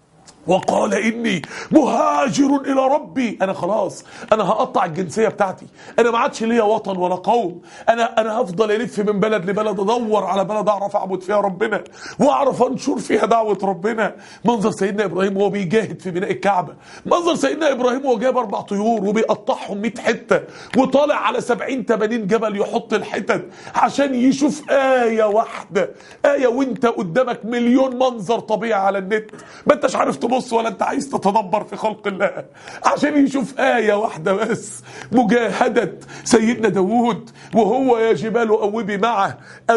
وقال إني مهاجر إلى ربي. أنا خلاص، أنا هقطع الجنسية بتاعتي، أنا ما عادش ليا وطن ولا قوم، أنا أنا هفضل ألف من بلد لبلد، أدور على بلد أعرف أعبد فيها ربنا وأعرف أنشر فيها دعوة ربنا. منظر سيدنا إبراهيم وهو بيجاهد في بناء الكعبة، منظر سيدنا إبراهيم وهو جايب أربع طيور وبيقطعهم مية حتة وطالع على سبعين تمانين جبل يحط الحتت عشان يشوف آية واحدة، آية وأنت قدامك مليون منظر طبيعي على النت ما أنتش عارف تبص ولا انت عايز تتدبر في خلق الله، عشان يشوف آية واحدة بس. مجاهدة سيدنا داود وهو يا جبال أوبي معه،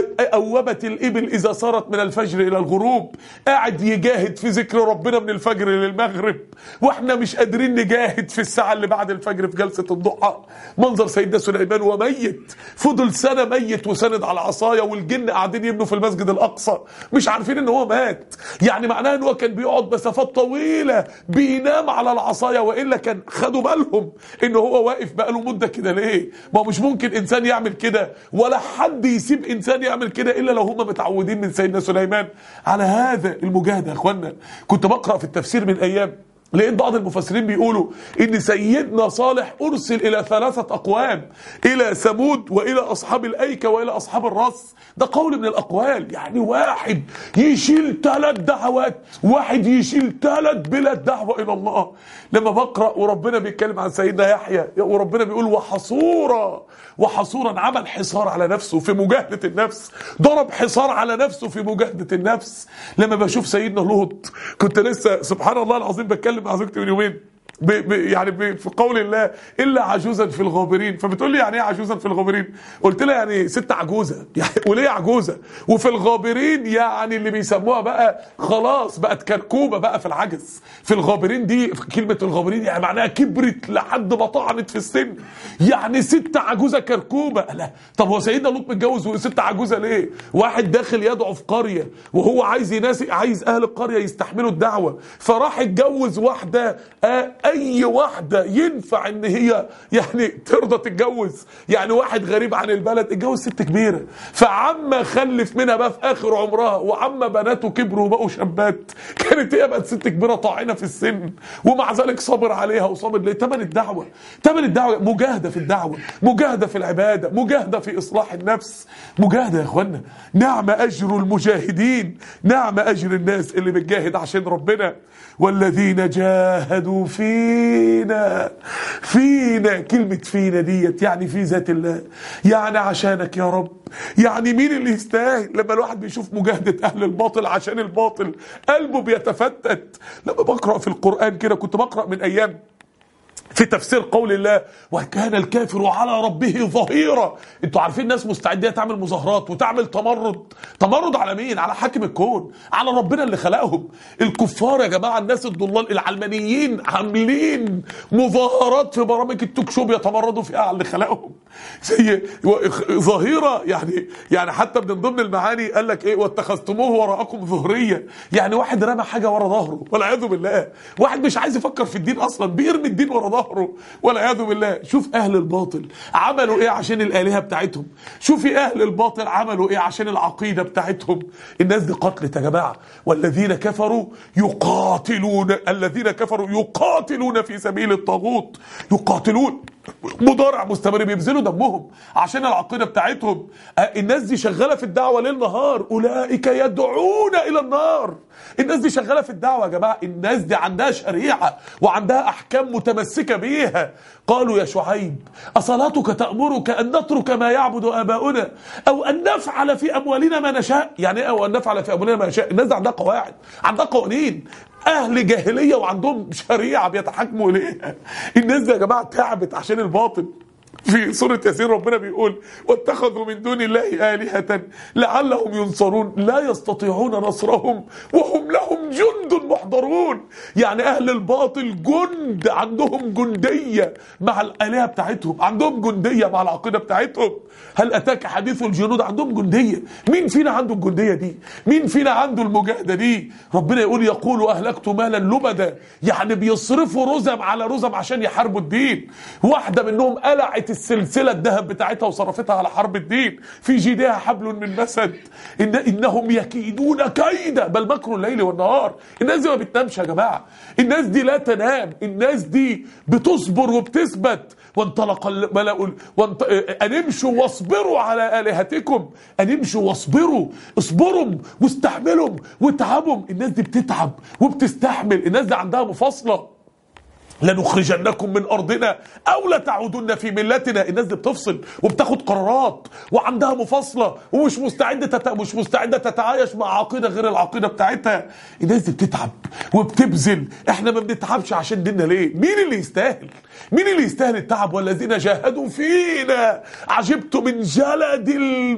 أوبت الإبل إذا صارت من الفجر إلى الغروب، قاعد يجاهد في ذكر ربنا من الفجر للمغرب، واحنا مش قادرين نجاهد في الساعة اللي بعد الفجر في جلسة الضحى. منظر سيدنا سليمان وميت، فضل سنة ميت وسند على عصايا، والجن قاعدين يبنوا في المسجد الأقصى مش عارفين ان هو مات، يعني معناه ان هو كان بيقعد مسافات طويلة بينام على العصاية، وإلا كان خدوا بالهم إنه هو واقف بقاله مدة كده ليه؟ ما مش ممكن إنسان يعمل كده، ولا حد يسيب إنسان يعمل كده إلا لو هم متعودين من سيدنا سليمان على هذا المجاهدة. يا أخوانا كنت بقرأ في التفسير من أيام، لقيت بعض المفسرين بيقولوا ان سيدنا صالح ارسل الى ثلاثة اقوام، الى ثمود والى اصحاب الايكة والى اصحاب الرس. ده قول من الاقوال، يعني واحد يشيل ثلاث دعوات، واحد يشيل ثلاث بلاد دعوة الى الله. لما بقرأ وربنا بيتكلم عن سيدنا يحيى وربنا بيقول وحصورا، وحصورا عمل حصار على نفسه في مجاهدة النفس، ضرب حصار على نفسه في مجاهدة النفس. لما بشوف سيدنا لوط، كنت لسه سبحان الله العظيم بتكلم مع زوجتي من يومين ب ب يعني ب في قول الله الا عجوزا في الغابرين، فبتقول لي يعني ايه عجوزا في الغابرين؟ قلت لها يعني ست عجوزه، يعني وليه عجوزه؟ وفي الغابرين يعني اللي بيسموها بقى خلاص بقت كركوبه بقى في العجز. في الغابرين دي كلمه الغابرين يعني معناها كبرت لحد ما طعنت في السن، يعني ست عجوزه كركوبه. لا طب هو سيدنا لوط متجوز وست عجوزه ليه؟ واحد داخل يدعو في قريه وهو عايز يناسي، عايز اهل القريه يستحملوا الدعوه، فراح اتجوز واحده آه اي واحدة ينفع ان هي يعني ترضى تتجوز، يعني واحد غريب عن البلد اتجوز ست كبيرة، فعما خلف منها بقى في اخر عمرها، وعما بناته كبروا وبقوا شابات، كانت هي بقت ست كبيرة طاعنة في السن، ومع ذلك صبر عليها وصبر ليه؟ تمن الدعوة، تمن الدعوة مجاهدة في الدعوة، مجاهدة في العبادة، مجاهدة في اصلاح النفس، مجاهدة يا اخوانا. نعم اجر المجاهدين، نعم اجر الناس اللي بتجاهد عشان ربنا. والذين جاهدوا فينا، فينا كلمة فينا ديت يعني في ذات الله، يعني عشانك يا رب. يعني مين اللي يستاهل؟ لما الواحد بيشوف مجاهدة أهل الباطل عشان الباطل قلبه بيتفتت. لما بقرأ في القرآن كده، كنت بقرأ من أيام في تفسير قول الله وكان الكافر على ربه ظهيرا. انتوا عارفين ناس مستعدة تعمل مظاهرات وتعمل تمرد، تمرد على مين؟ على حاكم الكون، على ربنا اللي خلقهم. الكفار يا جماعة، الناس الضلال العلمانيين عاملين مظاهرات في برامج التوك شو بيتمردوا فيها على اللي خلقهم. زي ظهيرة، يعني يعني حتى من ضمن المعاني قال لك ايه؟ واتخذتموه وراءكم ظهرية، يعني واحد رمى حاجة ورا ظهره والعياذ بالله، واحد مش عايز يفكر في الدين اصلا بيرمي الدين ورا ظهره والعياذ بالله. شوف اهل الباطل عملوا ايه عشان الالهه بتاعتهم، شوفي اهل الباطل عملوا ايه عشان العقيده بتاعتهم. الناس دي قتلت يا جماعه. والذين كفروا يقاتلون، الذين كفروا يقاتلون في سبيل الطاغوت، يقاتلون مضارع مستمر، بيبذلوا دمهم عشان العقيده بتاعتهم. الناس دي شغاله في الدعوه ليل نهار، اولئك يدعون الى النار. الناس دي شغاله في الدعوه يا جماعه، الناس دي عندها شريعه وعندها احكام متمسكه بيها. قالوا يا شعيب اصلاتك تأمرك ان نترك ما يعبد اباؤنا او ان نفعل في اموالنا ما نشاء؟ يعني ايه او ان نفعل في اموالنا ما نشاء؟ الناس دي عندها قواعد، عندها قوانين، اهل جاهليه وعندهم شريعه بيتحكموا اليها. الناس دي يا جماعه تعبت عشان الباطل. في سورة ياسين ربنا بيقول واتخذوا من دون الله آلهة لعلهم ينصرون لا يستطيعون نصرهم وهم لهم جند محضرون. يعني أهل الباطل جند، عندهم جندية مع الآلهة بتاعتهم، عندهم جندية مع العقيدة بتاعتهم. هل أتاك حديث الجنود؟ عندهم جندية. مين فينا عنده الجندية دي؟ مين فينا عنده المجاهدة دي؟ ربنا يقول يقول أهلكت مالا لبدا، يعني بيصرفوا رزم على رزم عشان يحاربوا الدين. واحدة منهم قلعت السلسلة الذهب بتاعتها وصرفتها على حرب الدين، في جيدها حبل من مسد. إن إنهم يكيدون كيدا بل مكر الليل والنهار. النهار. الناس دي ما بتنامش يا جماعه، الناس دي لا تنام، الناس دي بتصبر وبتثبت. وانطلق الملأ وانط... ان امشوا واصبروا على الهتكم، ان امشوا واصبروا، اصبروا واستحملوا واتعبوا. الناس دي بتتعب وبتستحمل، الناس دي عندها مفاصله. لنخرجنكم من ارضنا او لتعودن في ملتنا. الناس دي بتفصل وبتاخد قرارات وعندها مفاصله ومش مستعده تت... مش مستعده تتعايش مع عقيده غير العقيده بتاعتها. الناس دي بتتعب وبتبذل. احنا ما بنتعبش عشان ديننا ليه؟ مين اللي يستاهل؟ مين اللي يستاهل التعب؟ والذين جاهدوا فينا عجبت من جلد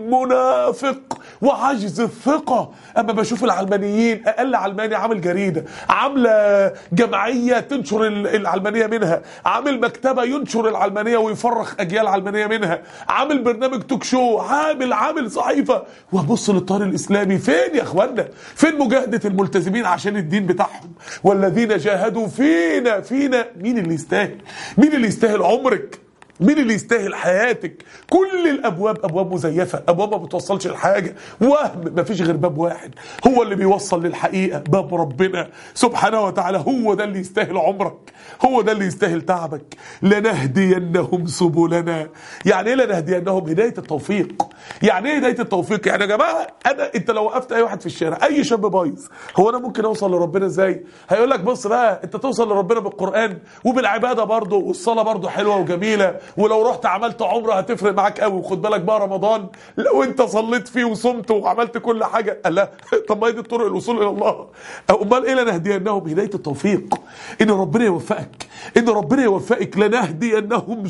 المنافق وعجز الثقه. اما بشوف العلمانيين، اقل علماني عامل جريده، عامله جمعيه تنشر العلمانيه منها، عامل مكتبه ينشر العلمانيه ويفرخ اجيال علمانيه منها، عامل برنامج توك شو، عامل عامل صحيفه. وابص للطار الاسلامي، فين يا اخوانا؟ فين مجاهده الملتزمين عشان الدين بتاعهم؟ والذين جاهدوا فينا فينا مين اللي يستاهل؟ مين اللي يستاهل عمرك؟ مين اللي يستاهل حياتك؟ كل الابواب ابواب مزيفه، ابواب ما بتوصلش لحاجه، وهم. ما فيش غير باب واحد هو اللي بيوصل للحقيقه، باب ربنا سبحانه وتعالى. هو ده اللي يستاهل عمرك، هو ده اللي يستاهل تعبك. لنهدينهم سبلنا. يعني ايه لنهدينهم؟ هدايه التوفيق. يعني ايه هدايه التوفيق؟ يعني يا جماعه انا انت لو وقفت اي واحد في الشارع، اي شاب بايظ، هو انا ممكن اوصل لربنا ازاي؟ هيقول لك بص بقى، انت توصل لربنا بالقران وبالعباده برضه، والصلاه برضه حلوه وجميله، ولو رحت عملت عمره هتفرق معاك قوي. وخد بالك بقى رمضان لو انت صليت فيه وصمت وعملت كل حاجه، لا طب ما هي دي طرق الوصول الى الله. امال ايه لنهدينهم؟ هدايه التوفيق، ان ربنا يوفقك، ان ربنا يوفقك. لنهدينهم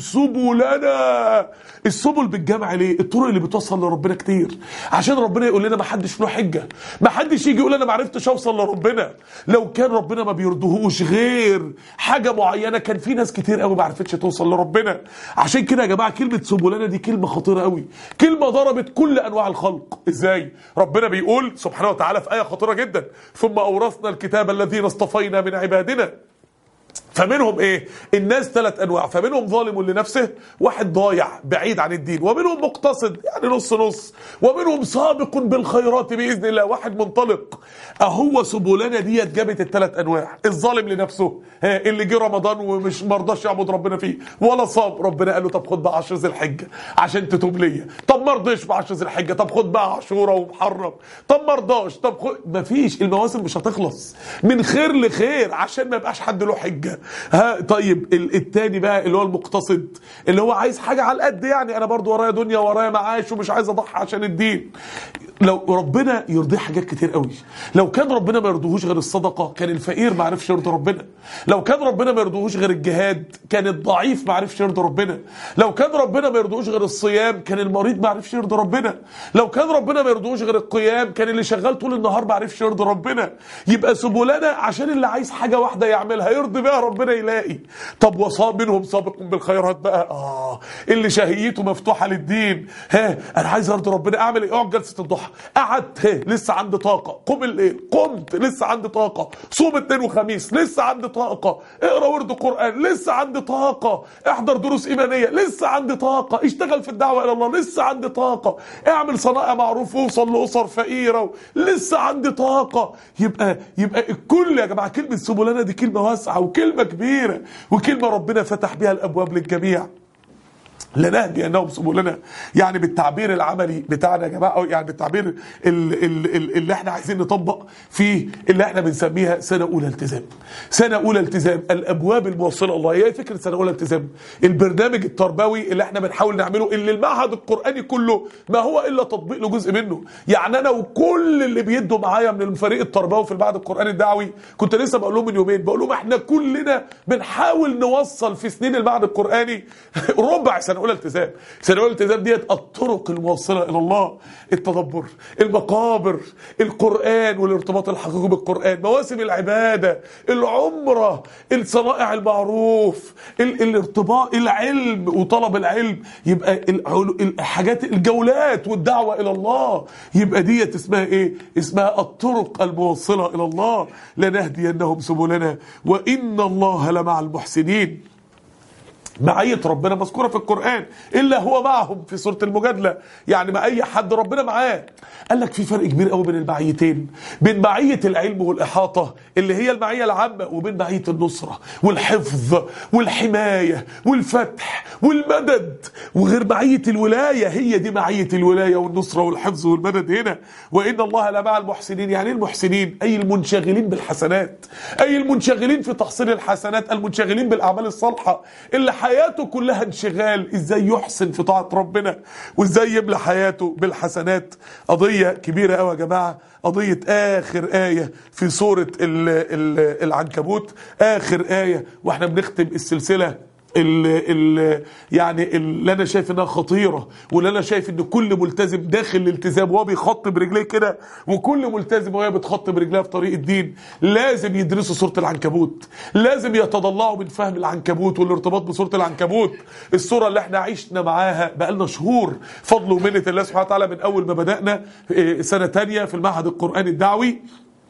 سبلنا. السبل بالجمع ليه؟ الطرق اللي بتوصل لربنا كتير، عشان ربنا يقول لنا ما حدش له حجه، ما حدش يجي يقول انا ما عرفتش اوصل لربنا. لو كان ربنا ما بيرضهوش غير حاجه معينه، كان في ناس كتير قوي ما عرفتش توصل لربنا. عشان كده يا جماعه كلمه سبلنا دي كلمه خطيره قوي، كلمه ضربت كل انواع الخلق. ازاي؟ ربنا بيقول سبحانه وتعالى في ايه خطيره جدا: ثم اورثنا الكتاب الذين اصطفينا من عبادنا. فمنهم ايه؟ الناس ثلاث انواع، فمنهم ظالم لنفسه، واحد ضايع بعيد عن الدين، ومنهم مقتصد يعني نص نص، ومنهم سابق بالخيرات باذن الله، واحد منطلق. اهو سبلنا ديت جابت الثلاث انواع. الظالم لنفسه اللي جه رمضان ومش مرضاش يعبد ربنا فيه ولا صام، ربنا قال له طب خد بقى عشر ذي الحجه عشان تتوب ليا. طب ما رضيش بعشر ذي الحجه، طب خد بقى عاشوره ومحرم. طب ما رضاش، طب خد. مفيش، المواسم مش هتخلص من خير لخير عشان ما يبقاش حد له حجه. ها طيب التاني بقى اللي هو المقتصد، اللي هو عايز حاجه على القد، يعني انا برضو ورايا دنيا ورايا معاش ومش عايز اضحي عشان الدين. لو ربنا يرضيه حاجات كتير قوي. لو كان ربنا ما يرضيهوش غير الصدقه، كان الفقير ما عرفش يرضي ربنا. لو كان ربنا ما يرضيهوش غير الجهاد، كان الضعيف ما عرفش يرضي ربنا. لو كان ربنا ما يرضيهوش غير الصيام، كان المريض ما عرفش يرضي ربنا. لو كان ربنا ما يرضيهوش غير القيام، كان اللي شغال طول النهار ما عرفش يرضي ربنا. يبقى سبلنا عشان اللي عايز حاجه واحده يعملها يرضي بها ربنا يلاقي. طب وصاب منهم سابق بالخيرات بقى، اه اللي شهيته مفتوحه للدين. ها انا عايز ارضي ربنا، اعمل ايه؟ اقعد جلسه الضحى، قعدت ها لسه عندي طاقه، قم الليل قمت لسه عندي طاقه، صوم اثنين وخميس لسه عندي طاقه، اقرا ورد قران لسه عندي طاقه، احضر دروس ايمانيه لسه عندي طاقه، اشتغل في الدعوه الى الله لسه عندي طاقه، اعمل صنائع معروف ووصل لاسر فقيره لسه عندي طاقه. يبقى يبقى الكل يا جماعه كلمه سبلنا دي كلمه واسعه وكلمه كبيره وكلمه ربنا فتح بها الابواب للجميع. لنهدينهم سبلنا، يعني بالتعبير العملي بتاعنا يا جماعه، يعني بالتعبير اللي احنا عايزين نطبق فيه اللي احنا بنسميها سنه اولى التزام. سنه اولى التزام، الابواب الموصله الله. هي فكره سنه اولى التزام البرنامج التربوي اللي احنا بنحاول نعمله، اللي المعهد القراني كله ما هو الا تطبيق لجزء منه. يعني انا وكل اللي بيدوا معايا من الفريق التربوي في المعهد القراني الدعوي، كنت لسه بقول لهم من يومين، بقول لهم احنا كلنا بنحاول نوصل في سنين المعهد القراني ربع سنه اولى التزام. سنه اولى التزام ديت الطرق الموصله الى الله، التدبر، المقابر، القران والارتباط الحقيقي بالقران، مواسم العباده، العمره، الصنائع المعروف، الارتباط، العلم وطلب العلم، يبقى الحاجات، الجولات والدعوه الى الله، يبقى ديت اسمها ايه؟ اسمها الطرق الموصله الى الله. لنهدينهم سبلنا وان الله لمع المحسنين. معية ربنا مذكورة في القرآن، إلا هو معهم في سورة المجادلة، يعني مع أي حد ربنا معاه. قال لك في فرق كبير قوي بين المعيتين، بين معية العلم والإحاطة اللي هي المعية العامة، وبين معية النصرة والحفظ والحماية والفتح والمدد، وغير معية الولاية. هي دي معية الولاية والنصرة والحفظ والمدد هنا. وإن الله لمع المحسنين. يعني المحسنين أي المنشغلين بالحسنات، أي المنشغلين في تحصيل الحسنات، المنشغلين بالأعمال الصالحة، اللي حياته كلها انشغال ازاي يحسن في طاعة ربنا وازاي يملى حياته بالحسنات. قضية كبيرة قوي يا جماعة، قضية آخر آية في سورة ال ال العنكبوت، آخر آية واحنا بنختم السلسلة ال ال يعني اللي انا شايف انها خطيره، واللي انا شايف ان كل ملتزم داخل الالتزام وهو بيخط برجليه كده، وكل ملتزم وهي بتخط برجليها في طريق الدين، لازم يدرسوا سوره العنكبوت، لازم يتضلعوا من فهم العنكبوت والارتباط بسوره العنكبوت. السوره اللي احنا عشنا معاها بقالنا شهور فضل ومنه الله سبحانه وتعالى من اول ما بدانا سنه تانية في المعهد القرآني الدعوي،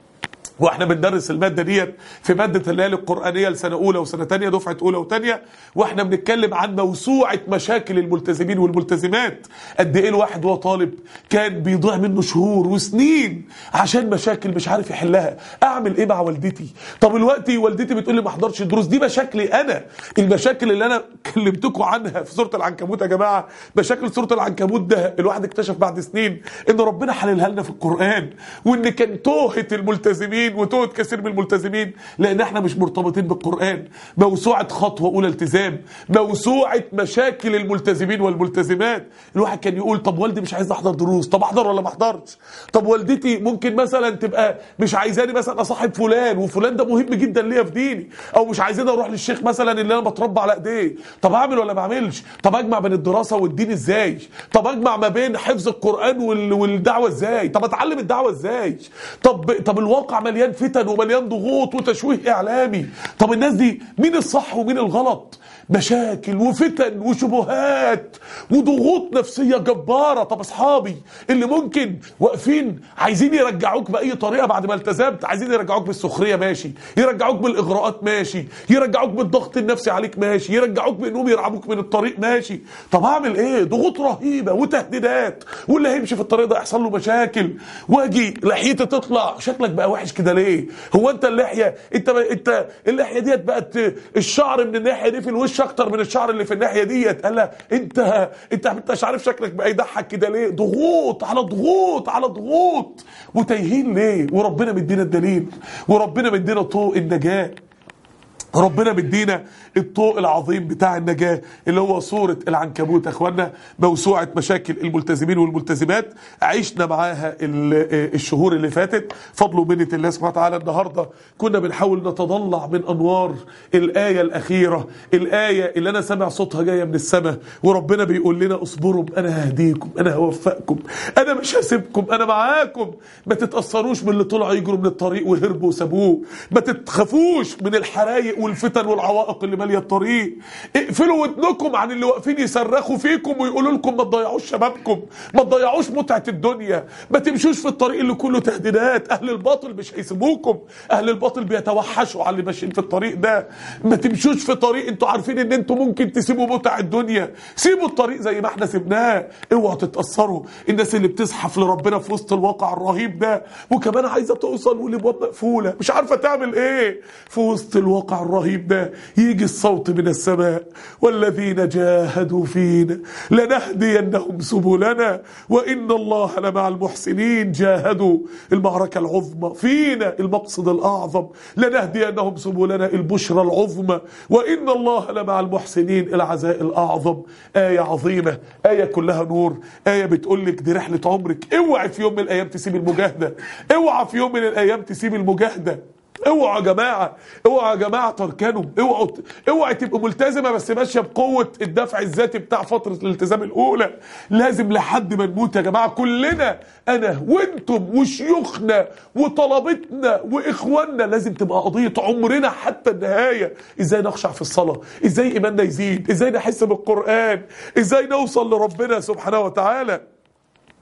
واحنا بندرس الماده ديت في ماده الليالي القرانيه لسنه اولى وسنه ثانيه، دفعه اولى وثانيه، واحنا بنتكلم عن موسوعه مشاكل الملتزمين والملتزمات. قد ايه الواحد وهو طالب كان بيضيع منه شهور وسنين عشان مشاكل مش عارف يحلها. اعمل ايه مع والدتي؟ طب الوقت والدتي بتقول لي ما احضرش دروس، دي مشاكلي انا. المشاكل اللي انا كلمتكم عنها في سوره العنكبوت يا جماعه، مشاكل سوره العنكبوت ده الواحد اكتشف بعد سنين ان ربنا حللها لنا في القران، وان كان توهه الملتزمين وتوهة كثير من الملتزمين لان احنا مش مرتبطين بالقرآن. موسوعة خطوة اولى التزام، موسوعة مشاكل الملتزمين والملتزمات. الواحد كان يقول طب والدي مش عايز احضر دروس، طب احضر ولا ما احضرش؟ طب والدتي ممكن مثلا تبقى مش عايزاني مثلا اصاحب فلان، وفلان ده مهم جدا ليا في ديني، او مش عايزاني اروح للشيخ مثلا اللي انا بتربى على ايديه. طب اعمل ولا ما اعملش؟ طب اجمع بين الدراسة والدين ازاي؟ طب اجمع ما بين حفظ القرآن والدعوة ازاي؟ طب اتعلم الدعوة ازاي؟ طب طب الواقع مليان فتن ومليان ضغوط وتشويه اعلامي. طب الناس دي مين الصح ومين الغلط؟ مشاكل وفتن وشبهات وضغوط نفسية جبارة. طب اصحابي اللي ممكن واقفين عايزين يرجعوك بأي طريقة بعد ما التزمت، عايزين يرجعوك بالسخرية ماشي، يرجعوك بالإغراءات ماشي، يرجعوك بالضغط النفسي عليك ماشي، يرجعوك بأنهم يرعبوك من الطريق ماشي. طب اعمل ايه؟ ضغوط رهيبة وتهديدات، واللي هيمشي في الطريق ده يحصل له مشاكل. واجي لحيتي تطلع شكلك بقى وحش كده ليه؟ هو انت اللحية انت انت اللحية ديت بقت الشعر من الناحية دي في الوش اكتر من الشعر اللي في الناحيه ديت. قال لا انت انت انت مش عارف شكلك بقى يضحك كده ليه؟ ضغوط على ضغوط على ضغوط وتايهين ليه؟ وربنا مدينا الدليل، وربنا مدينا طوق النجاه، ربنا مدينا الطوق العظيم بتاع النجاة اللي هو سورة العنكبوت. يا اخوانا موسوعة مشاكل الملتزمين والملتزمات عشنا معاها الشهور اللي فاتت فضل ومنة الله سبحانه وتعالى. النهاردة كنا بنحاول نتضلع من أنوار الآية الأخيرة، الآية اللي أنا سامع صوتها جاية من السماء، وربنا بيقول لنا اصبروا أنا ههديكم، أنا هوفقكم، أنا مش هسيبكم، أنا معاكم. ما تتأثروش من اللي طلعوا يجروا من الطريق وهربوا وسابوه، ما تتخافوش من الحرايق والفتن والعوائق اللي ماليه الطريق. اقفلوا ودنكم عن اللي واقفين يصرخوا فيكم ويقولوا لكم ما تضيعوش شبابكم، ما تضيعوش متعه الدنيا، ما تمشوش في الطريق اللي كله تهديدات. اهل الباطل مش هيسيبوكم، اهل الباطل بيتوحشوا على اللي ماشيين في الطريق ده. ما تمشوش في طريق انتوا عارفين ان انتوا ممكن تسيبوا متع الدنيا، سيبوا الطريق زي ما احنا سيبناه. اوعوا تتاثروا. الناس اللي بتزحف لربنا في وسط الواقع الرهيب ده وكمان عايزه توصل والابواب مقفوله مش عارفه تعمل ايه في وسط الواقع الرهيب ده، يجي الصوت من السماء والذين جاهدوا فينا لنهدينهم سبلنا وإن الله لمع المحسنين. جاهدوا المعركة العظمى فينا، المقصد الأعظم، لنهدينهم سبلنا البشرى العظمى وإن الله لمع المحسنين العزاء الأعظم. آية عظيمة، آية كلها نور، آية بتقولك دي رحلة عمرك. اوعى في يوم من الأيام تسيب المجاهدة، اوعى في يوم من الأيام تسيب المجاهدة. اوعوا يا جماعه، اوعوا يا جماعه تركنوا، اوعوا اوعوا تبقوا ملتزمه بس ماشيه بقوه الدفع الذاتي بتاع فتره الالتزام الاولى. لازم لحد ما نموت يا جماعه كلنا، انا وانتم وشيوخنا وطلبتنا واخواننا، لازم تبقى قضيه عمرنا حتى النهايه. ازاي نخشع في الصلاه، ازاي ايماننا يزيد، ازاي نحس بالقران، ازاي نوصل لربنا سبحانه وتعالى.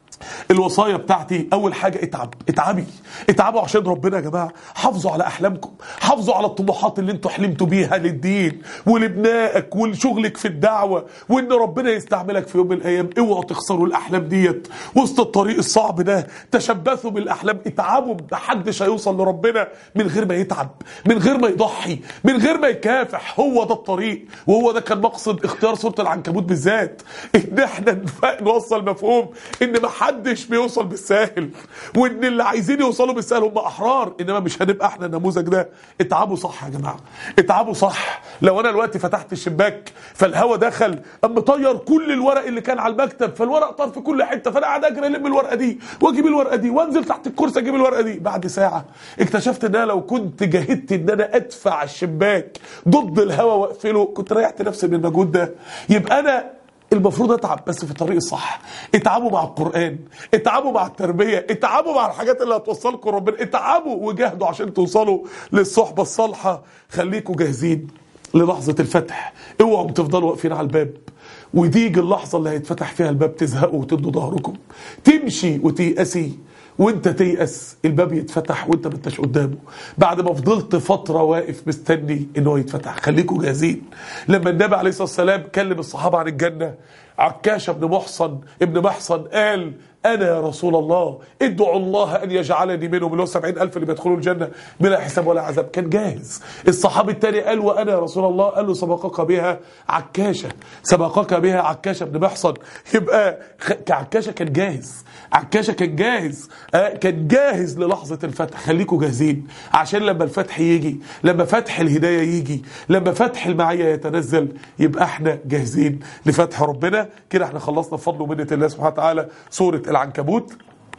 الوصايا بتاعتي اول حاجه اتعب، اتعبي، اتعبوا عشان ربنا يا جماعه. حافظوا على احلامكم، حافظوا على الطموحات اللي انتوا حلمتوا بيها للدين ولابنائك ولشغلك في الدعوه، وان ربنا يستعملك في يوم من الايام. اوعوا تخسروا الاحلام ديت وسط الطريق الصعب ده. تشبثوا بالاحلام، اتعبوا. محدش هيوصل لربنا من غير ما يتعب، من غير ما يضحي، من غير ما يكافح. هو ده الطريق، وهو ده كان مقصد اختيار سوره العنكبوت بالذات، ان احنا نوصل مفهوم ان محدش بيوصل بالساهل، وان اللي عايزين يوصلوا بالسهل هم احرار، انما مش هنبقى احنا النموذج ده. اتعبوا صح يا جماعه، اتعبوا صح. لو انا دلوقتي فتحت الشباك فالهواء دخل قام مطير كل الورق اللي كان على المكتب، فالورق طار في كل حته، فانا قاعد اجري الم الورقه دي واجيب الورقه دي وانزل تحت الكرسي اجيب الورقه دي. بعد ساعه اكتشفت ان انا لو كنت جاهدت ان انا ادفع الشباك ضد الهواء واقفله كنت ريحت نفسي من المجهود ده. يبقى انا المفروض اتعب بس في الطريق الصح. اتعبوا مع القرآن، اتعبوا مع التربية، اتعبوا مع الحاجات اللي هتوصلكم ربنا، اتعبوا وجاهدوا عشان توصلوا للصحبة الصالحة. خليكوا جاهزين للحظة الفتح، اوعوا تفضلوا واقفين على الباب وتيجي اللحظة اللي هيتفتح فيها الباب تزهقوا وتدوا ظهركم، تمشي وتيأسي وانت تيأس الباب يتفتح وانت ما انتش قدامه بعد ما فضلت فترة واقف مستني انه يتفتح. خليكوا جاهزين. لما النبي عليه الصلاة والسلام كلم الصحابة عن الجنة، عكاشة بن محصن ابن محصن قال أنا يا رسول الله ادعوا الله أن يجعلني منهم، اللي هو سبعين ألف اللي بيدخلوا الجنة بلا حساب ولا عذاب. كان جاهز. الصحابي التاني قال وأنا يا رسول الله، قال له سبقك بها عكاشة، سبقك بها عكاشة بن محصن. يبقى عكاشة كان جاهز، عكاشة كان جاهز، آه كان جاهز للحظة الفتح. خليكوا جاهزين عشان لما الفتح يجي، لما فتح الهداية يجي، لما فتح المعية يتنزل، يبقى احنا جاهزين لفتح ربنا. كده احنا خلصنا بفضل ومنة الله سبحانه وتعالى سورة العنكبوت.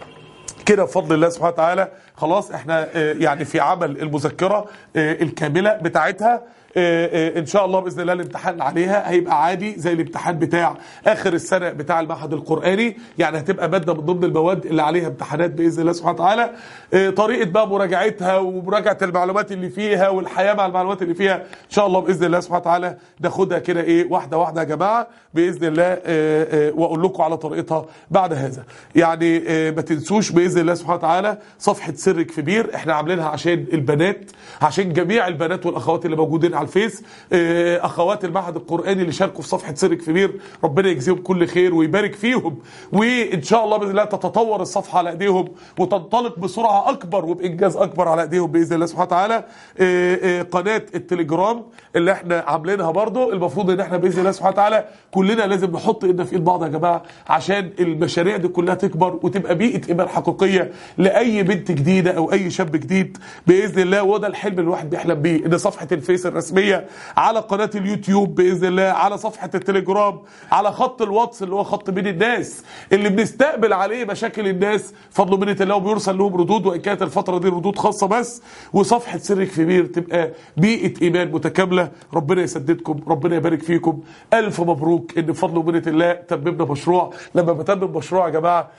كده بفضل الله سبحانه وتعالى خلاص احنا اه يعني في عمل المذكرة اه الكاملة بتاعتها. ان شاء الله باذن الله الامتحان عليها هيبقى عادي زي الامتحان بتاع اخر السنه بتاع المعهد القراني، يعني هتبقى ماده من ضمن المواد اللي عليها امتحانات باذن الله سبحانه وتعالى. طريقه بقى مراجعتها ومراجعه المعلومات اللي فيها والحياه مع المعلومات اللي فيها ان شاء الله باذن الله سبحانه وتعالى ناخدها كده ايه واحده واحده يا جماعه باذن الله، واقول لكم على طريقتها بعد هذا. يعني ما تنسوش باذن الله سبحانه وتعالى صفحه سرك في بير، احنا عاملينها عشان البنات، عشان جميع البنات والاخوات اللي موجودين على الفيس، اخوات المعهد القراني اللي شاركوا في صفحه سرك في بير، ربنا يجزيهم كل خير ويبارك فيهم، وان شاء الله باذن الله تتطور الصفحه على ايديهم وتنطلق بسرعه اكبر وبانجاز اكبر على ايديهم باذن الله سبحانه وتعالى. قناه التليجرام اللي احنا عاملينها برضو المفروض ان احنا باذن الله سبحانه وتعالى كلنا لازم نحط ايدنا في ايد بعض يا جماعه عشان المشاريع دي كلها تكبر وتبقى بيئه ايمان حقيقيه لاي بنت جديده او اي شاب جديد باذن الله. وده الحلم اللي الواحد بيحلم بيه، ان صفحه الفيس الرسميه، على قناه اليوتيوب باذن الله، على صفحه التليجرام، على خط الواتس اللي هو خط بين الناس اللي بنستقبل عليه مشاكل الناس فضل منه الله وبيرسل لهم ردود، وان كانت الفتره دي ردود خاصه بس. وصفحه سرك في بير تبقى بيئه ايمان متكامله. ربنا يسددكم، ربنا يبارك فيكم، الف مبروك ان بفضل ومنه الله تممنا مشروع. لما بتمم مشروع يا جماعه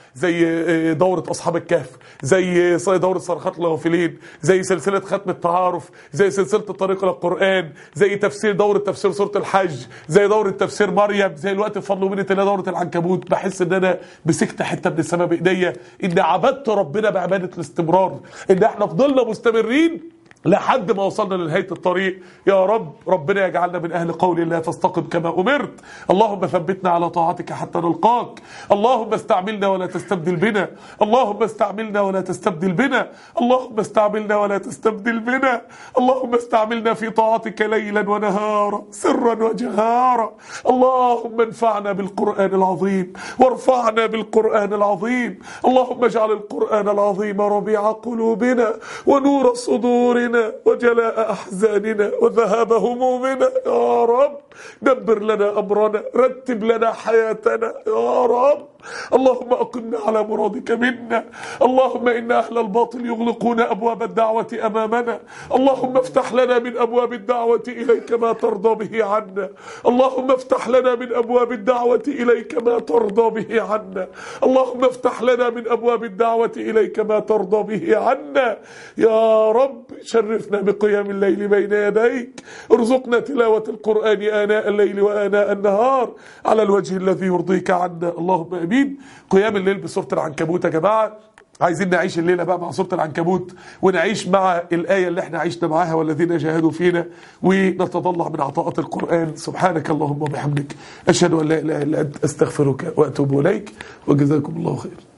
زي دوره اصحاب الكهف، زي دوره صرخات الغافلين، زي سلسله ختم التعارف، زي سلسله الطريق الى القران، زي تفسير دوره تفسير سوره الحج، زي دوره تفسير مريم، زي الوقت بفضل ومنه الله دوره العنكبوت، بحس ان انا مسكت حته من السماء بايديا، ان عبدت ربنا بعباده الاستمرار، ان احنا فضلنا مستمرين لحد ما وصلنا لنهاية الطريق. يا رب ربنا يجعلنا من أهل قول الله فاستقم كما أمرت. اللهم ثبتنا على طاعتك حتى نلقاك. اللهم استعملنا ولا تستبدل بنا. اللهم استعملنا ولا تستبدل بنا. اللهم استعملنا ولا تستبدل بنا. اللهم استعملنا في طاعتك ليلا ونهارا سرا وجهارا. اللهم انفعنا بالقرآن العظيم وارفعنا بالقرآن العظيم. اللهم اجعل القرآن العظيم ربيع قلوبنا ونور صدورنا وجلاء أحزاننا وذهاب همومنا. يا رب دبر لنا أمرنا، رتب لنا حياتنا يا رب. اللهم أقمنا على مرادك منا. اللهم إن أهل الباطل يغلقون أبواب الدعوة أمامنا. اللهم افتح لنا من أبواب الدعوة إليك ما ترضى به عنا. اللهم افتح لنا من أبواب الدعوة إليك ما ترضى به عنا. اللهم افتح لنا من أبواب الدعوة إليك ما ترضى به عنا يا رب. شرفنا بقيام الليل بين يديك، ارزقنا تلاوة القرآن آناء آناء الليل وآناء النهار على الوجه الذي يرضيك عنا، اللهم آمين. قيام الليل بسورة العنكبوت يا جماعة. عايزين نعيش الليلة بقى مع سورة العنكبوت، ونعيش مع الآية اللي احنا عشنا معاها والذين جاهدوا فينا، ونتطلع من عطاءات القرآن. سبحانك اللهم وبحمدك، أشهد أن لا إله إلا أنت، أستغفرك وأتوب إليك، وجزاكم الله خير.